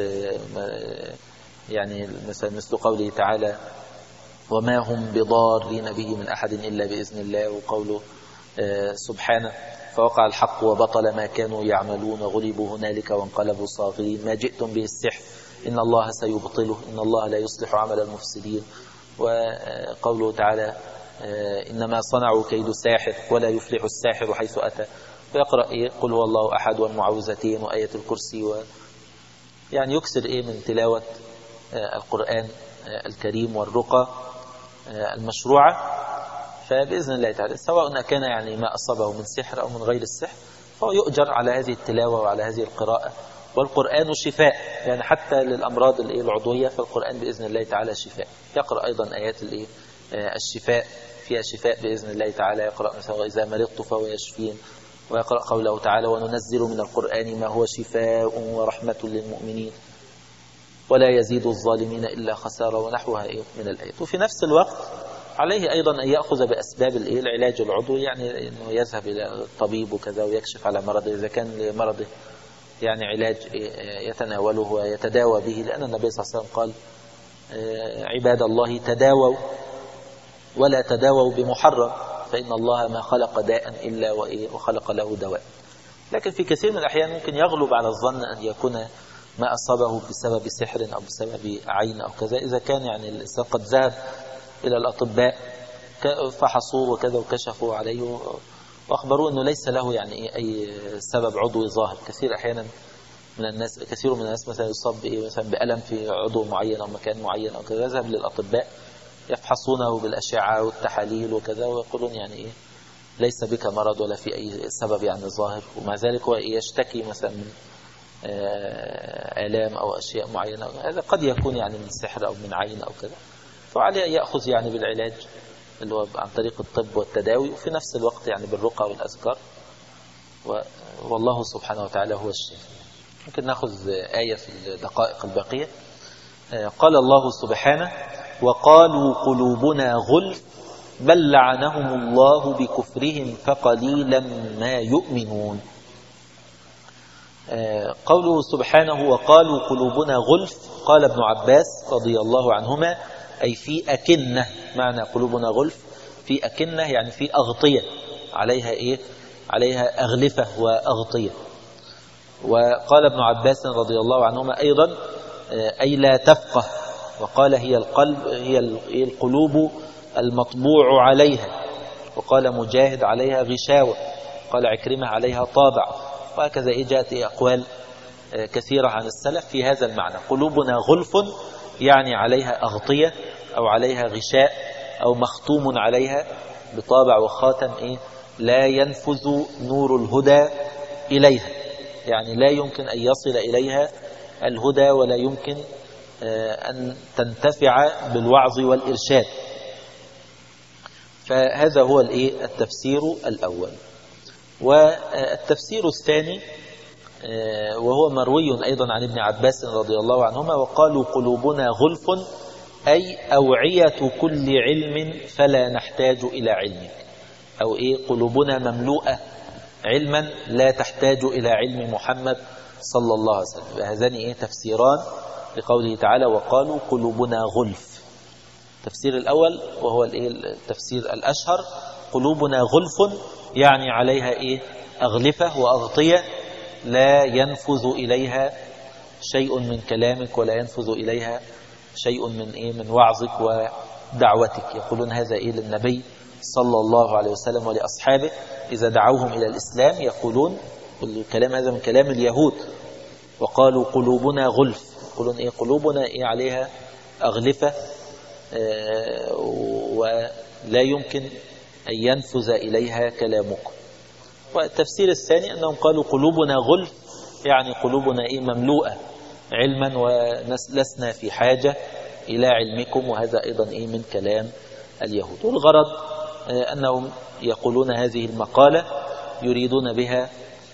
يعني مثل قوله تعالى وما هم بضارين به من أحد إلا بإذن الله، وقوله سبحانه فوقع الحق وبطل ما كانوا يعملون وغلبوا هنالك وانقلبوا صاغرين ما جئتم به السحر إن الله سيبطله إن الله لا يصلح عمل المفسدين. وقوله تعالى إنما صنعوا كيد ساحر ولا يفلح الساحر حيث أتى، ويقرأ قل هو الله أحد والمعوذتين وآية الكرسي، يعني يكثر من تلاوة القرآن الكريم والرقى المشروعة. فبإذن الله تعالى سواء كان يعني ما أصابه من سحر أو من غير السحر فهو يؤجر على هذه التلاوة وعلى هذه القراءة. والقرآن شفاء، يعني حتى للأمراض العضوية فالقرآن بإذن الله تعالى شفاء. يقرأ أيضا آيات الشفاء فيها شفاء بإذن الله تعالى، يقرأ مثلا إذا مرضت فهو يشفين، ويقرأ قوله تعالى وننزل من القرآن ما هو شفاء ورحمة للمؤمنين ولا يزيد الظالمين إلا خسارة، ونحوها من الآيات. وفي نفس الوقت عليه أيضا أن يأخذ بأسباب العلاج العضوي، يعني أنه يذهب إلى الطبيب وكذا ويكشف على مرضه إذا كان لمرضه يعني علاج يتناوله ويتداوى به، لأن النبي صلى الله عليه وسلم قال عباد الله تداووا ولا تداووا بمحرم فإن الله ما خلق داء إلا وخلق له دواء. لكن في كثير من الأحيان ممكن يغلب على الظن أن يكون ما أصابه بسبب سحر أو بسبب عين أو كذا، إذا كان يعني الإنسان قد ذهب إلى الأطباء فحصوه وكذا وكشفوا عليه وأخبروه أنه ليس له يعني أي سبب عضوي ظاهر. كثير من الناس مثلا يصاب مثلا بألم في عضو معين أو مكان معين أو كذا، يذهب للأطباء يفحصونه بالأشعة والتحاليل وكذا ويقولون يعني ليس بك مرض ولا في أي سبب يعني ظاهر، ومع ذلك هو يشتكي مثلا من آلام أو أشياء معينة، هذا قد يكون يعني من سحر أو من عين أو كذا، فعليه أن يأخذ يعني بالعلاج اللي هو عن طريق الطب والتداوي، وفي نفس الوقت يعني بالرقى والأذكار، والله سبحانه وتعالى هو الشافي. ممكن نأخذ آية في الدقائق الباقية. قال الله سبحانه وقالوا قلوبنا غلف بل لعنهم الله بكفرهم فقليلا ما يؤمنون. قوله سبحانه وقالوا قلوبنا غلف، قال ابن عباس رضي الله عنهما أي في أكنة، معنى قلوبنا غلف في أكنة يعني في أغطية عليها عليها أغلفة وأغطية. وقال ابن عباس رضي الله عنهما أيضا أي لا تفقه، وقال هي القلوب المطبوع عليها، وقال مجاهد عليها غشاوة، قال عكرمة عليها طابع، وهكذا جاءت أقوال كثيرة عن السلف في هذا المعنى. قلوبنا غلف يعني عليها أغطية أو عليها غشاء أو مختوم عليها بطابع وخاتم لا ينفذ نور الهدى إليها، يعني لا يمكن أن يصل إليها الهدى ولا يمكن أن تنتفع بالوعظ والإرشاد. فهذا هو التفسير الأول. والتفسير الثاني وهو مروي أيضا عن ابن عباس رضي الله عنهما وقالوا قلوبنا غلف أي أوعية كل علم فلا نحتاج إلى علمك، أو قلوبنا مملوءة علما لا تحتاج إلى علم محمد صلى الله عليه وسلم. هذان تفسيران لقوله تعالى وقالوا قلوبنا غلف. التفسير الأول وهو التفسير الأشهر، قلوبنا غلف يعني عليها أغلفة وأغطية لا ينفذ إليها شيء من كلامك ولا ينفذ إليها شيء من وعظك ودعوتك. يقولون هذا للنبي صلى الله عليه وسلم ولأصحابه إذا دعوهم إلى الإسلام، يقولون الكلام هذا من كلام اليهود، وقالوا قلوبنا غلف. يقولون قلوبنا عليها أغلفة ولا يمكن أن ينفذ إليها كلامكم. والتفسير الثاني أنهم قالوا قلوبنا غلف يعني قلوبنا مملوءة علما ولسنا في حاجة إلى علمكم، وهذا أيضا من كلام اليهود. والغرض أنهم يقولون هذه المقالة يريدون بها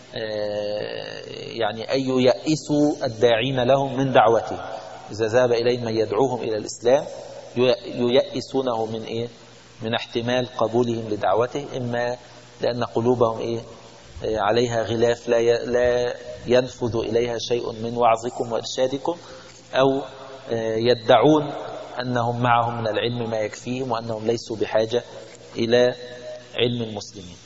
يعني أن ييئسوا الداعين لهم من دعوته. إذا ذهب إليهم من يدعوهم إلى الإسلام ييئسونه من احتمال قبولهم لدعوته، إما لأن قلوبهم عليها غلاف لا ينفذ إليها شيء من وعظكم وإرشادكم، أو يدعون أنهم معهم من العلم ما يكفيهم وأنهم ليسوا بحاجة إلى علم المسلمين.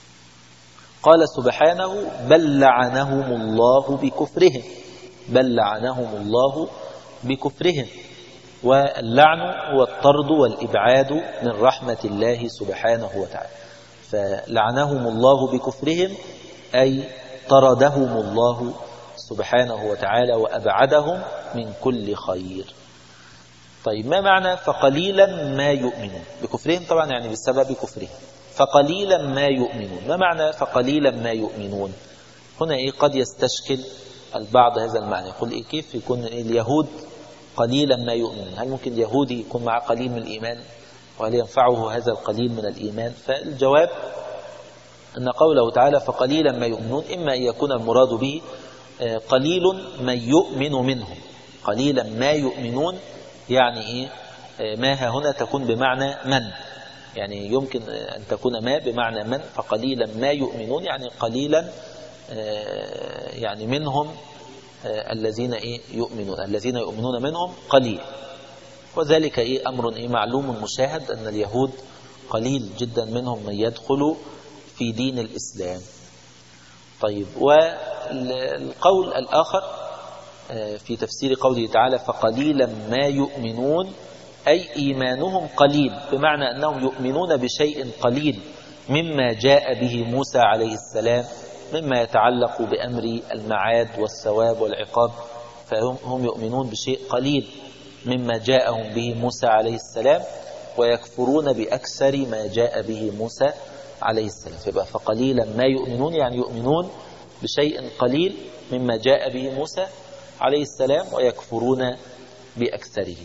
قال سبحانه بل لعنهم الله بكفرهم، بل لعنهم الله بكفرهم. واللعن هو الطرد والإبعاد من رحمة الله سبحانه وتعالى. فلعنهم الله بكفرهم أي طردهم الله سبحانه وتعالى وأبعدهم من كل خير. طيب ما معنى فقليلا ما يؤمنون؟ بكفرهم طبعا يعني بسبب كفرهم. فقليلا ما يؤمنون، ما معنى فقليلا ما يؤمنون؟ هنا قد يستشكل البعض هذا المعنى، يقول كيف يكون اليهود قليلا ما يؤمنون؟ هل ممكن اليهودي يكون معه قليل من الإيمان وهل ينفعه هذا القليل من الإيمان؟ فالجواب أن قوله تعالى فقليلا ما يؤمنون إما أن يكون المراد به قليل من يؤمن منهم. قليلا ما يؤمنون يعني ما هنا تكون بمعنى من، يعني يمكن أن تكون ما بمعنى من. فقليلا ما يؤمنون يعني قليلا يعني منهم الذين يؤمنون، الذين يؤمنون منهم قليل. وذلك أمر معلوم مشاهد أن اليهود قليل جدا منهم من يدخل في دين الإسلام. طيب والقول الآخر في تفسير قوله تعالى فقليلا ما يؤمنون أي إيمانهم قليل، بمعنى أنهم يؤمنون بشيء قليل مما جاء به موسى عليه السلام مما يتعلق بأمر المعاد والثواب والعقاب، فهم يؤمنون بشيء قليل مما جاءهم به موسى عليه السلام ويكفرون بأكثر ما جاء به موسى عليه السلام. فيبقى فقليلا ما يؤمنون يعني يؤمنون بشيء قليل مما جاء به موسى عليه السلام ويكفرون بأكثره.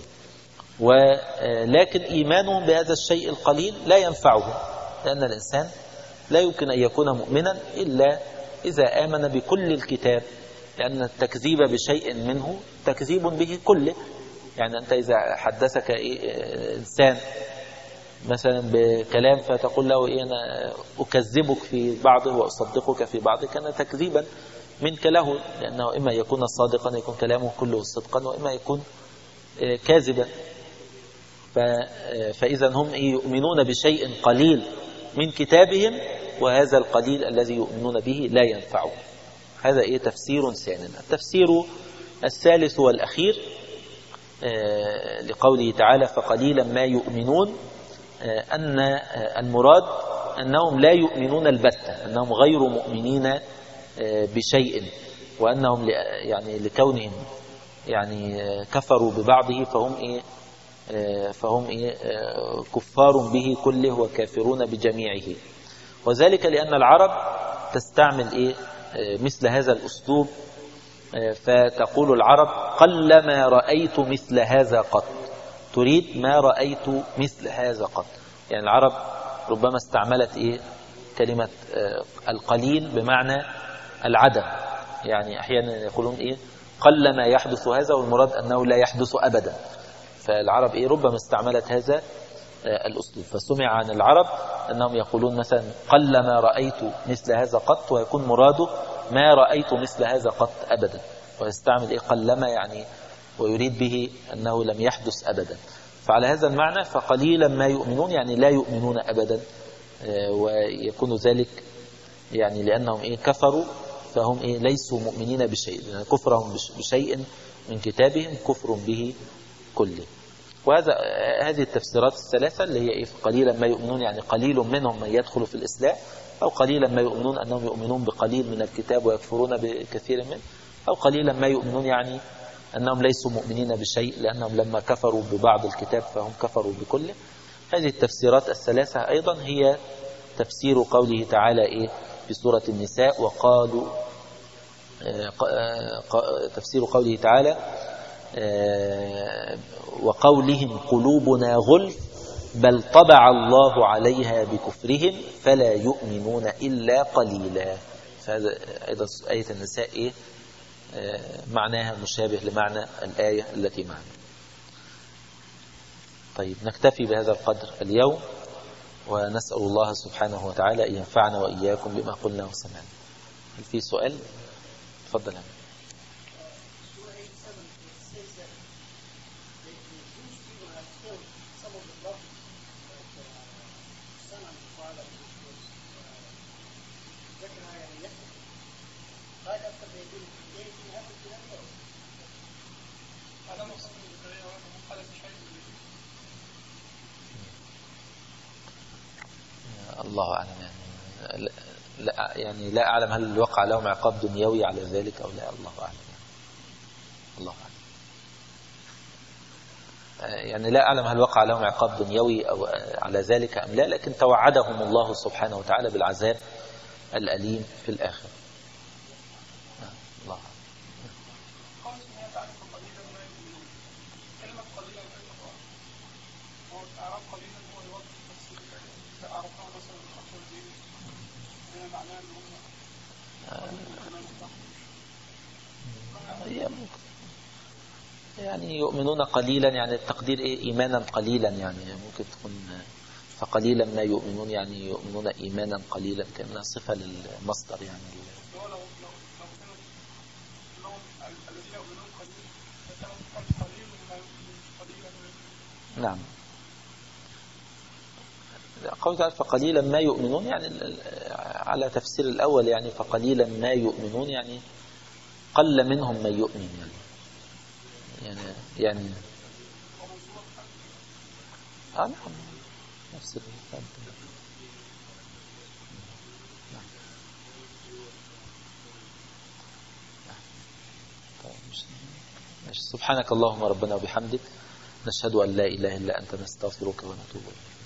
ولكن إيمانهم بهذا الشيء القليل لا ينفعهم، لأن الإنسان لا يمكن أن يكون مؤمنا إلا إذا آمن بكل الكتاب، لأن التكذيب بشيء منه تكذيب به كله. يعني أنت إذا حدثك إنسان مثلا بكلام فتقول له أنا أكذبك في بعضه وأصدقك في بعضه، كان تكذيبا منك له، لأنه إما يكون صادقا يكون كلامه كله صدقا وإما يكون كاذبا. فإذا هم يؤمنون بشيء قليل من كتابهم، وهذا القليل الذي يؤمنون به لا ينفعهم. هذا تفسير ثاني. التفسير الثالث والأخير لقوله تعالى فقليلا ما يؤمنون أن المراد أنهم لا يؤمنون البتة، أنهم غير مؤمنين بشيء، وأنهم يعني لكونهم يعني كفروا ببعضه فهم كفار به كله وكافرون بجميعه. وذلك لأن العرب تستعمل مثل هذا الأسلوب، فتقول العرب قلما رأيت مثل هذا قط، تريد ما رأيت مثل هذا قط. يعني العرب ربما استعملت كلمة القليل بمعنى العدم، يعني أحيانا يقولون قلما يحدث هذا، والمراد أنه لا يحدث أبدا. فالعرب ربما استعملت هذا الأسلوب. فسمع عن العرب أنهم يقولون مثلا قلما رأيت مثل هذا قط، ويكون مراده ما رأيت مثل هذا قط أبدا، ويستعمل قلما يعني ويريد به أنه لم يحدث أبدا. فعلى هذا المعنى فقليلا ما يؤمنون يعني لا يؤمنون أبدا، ويكون ذلك يعني لأنهم كفروا فهم ليسوا مؤمنين بشيء، لأن كفرهم بشيء من كتابهم كفر به كله. هذه التفسيرات الثلاثة اللي هي قليلا ما يؤمنون يعني قليل منهم من يدخل في الإسلام، أو قليلا ما يؤمنون أنهم يؤمنون بقليل من الكتاب ويكفرون بكثير منه، أو قليلا ما يؤمنون يعني أنهم ليسوا مؤمنين بشيء لأنهم لما كفروا ببعض الكتاب فهم كفروا بكله. هذه التفسيرات الثلاثة أيضا هي تفسير قوله تعالى في سورة النساء وقالوا، تفسير قوله تعالى وقولهم قلوبنا غلف بل طبع الله عليها بكفرهم فلا يؤمنون إلا قليلا. فهذا أيضا آية النساء معناها مشابه لمعنى الآية التي معنا. طيب نكتفي بهذا القدر اليوم، ونسأل الله سبحانه وتعالى أن ينفعنا وإياكم بما قلنا وسمعنا. هل في سؤال؟ تفضل. الله أعلم يعني لا أعلم هل وقع لهم عقاب دنيوي على ذلك أو لا، الله أعلم. الله أعلم يعني لا أعلم هل وقع لهم عقاب دنيوي أو على ذلك أم لا، لكن توعدهم الله سبحانه وتعالى بالعذاب الأليم في الآخرة. الله أعلم. يعني يؤمنون قليلا يعني التقدير إيمانا قليلا، يعني ممكن تكون فقليلا ما يؤمنون يعني يؤمنون إيمانا قليلا كأنها صفة للمصدر يعني. نعم قول تعالى فقليلا ما يؤمنون يعني على تفسير الأول يعني فقليلا ما يؤمنون يعني قل منهم من يؤمن يعني نعم نفس الفهم. سبحانك اللهم ربنا وبحمدك نشهد أن لا إله إلا أنت نستغفرك ونتوب إليك.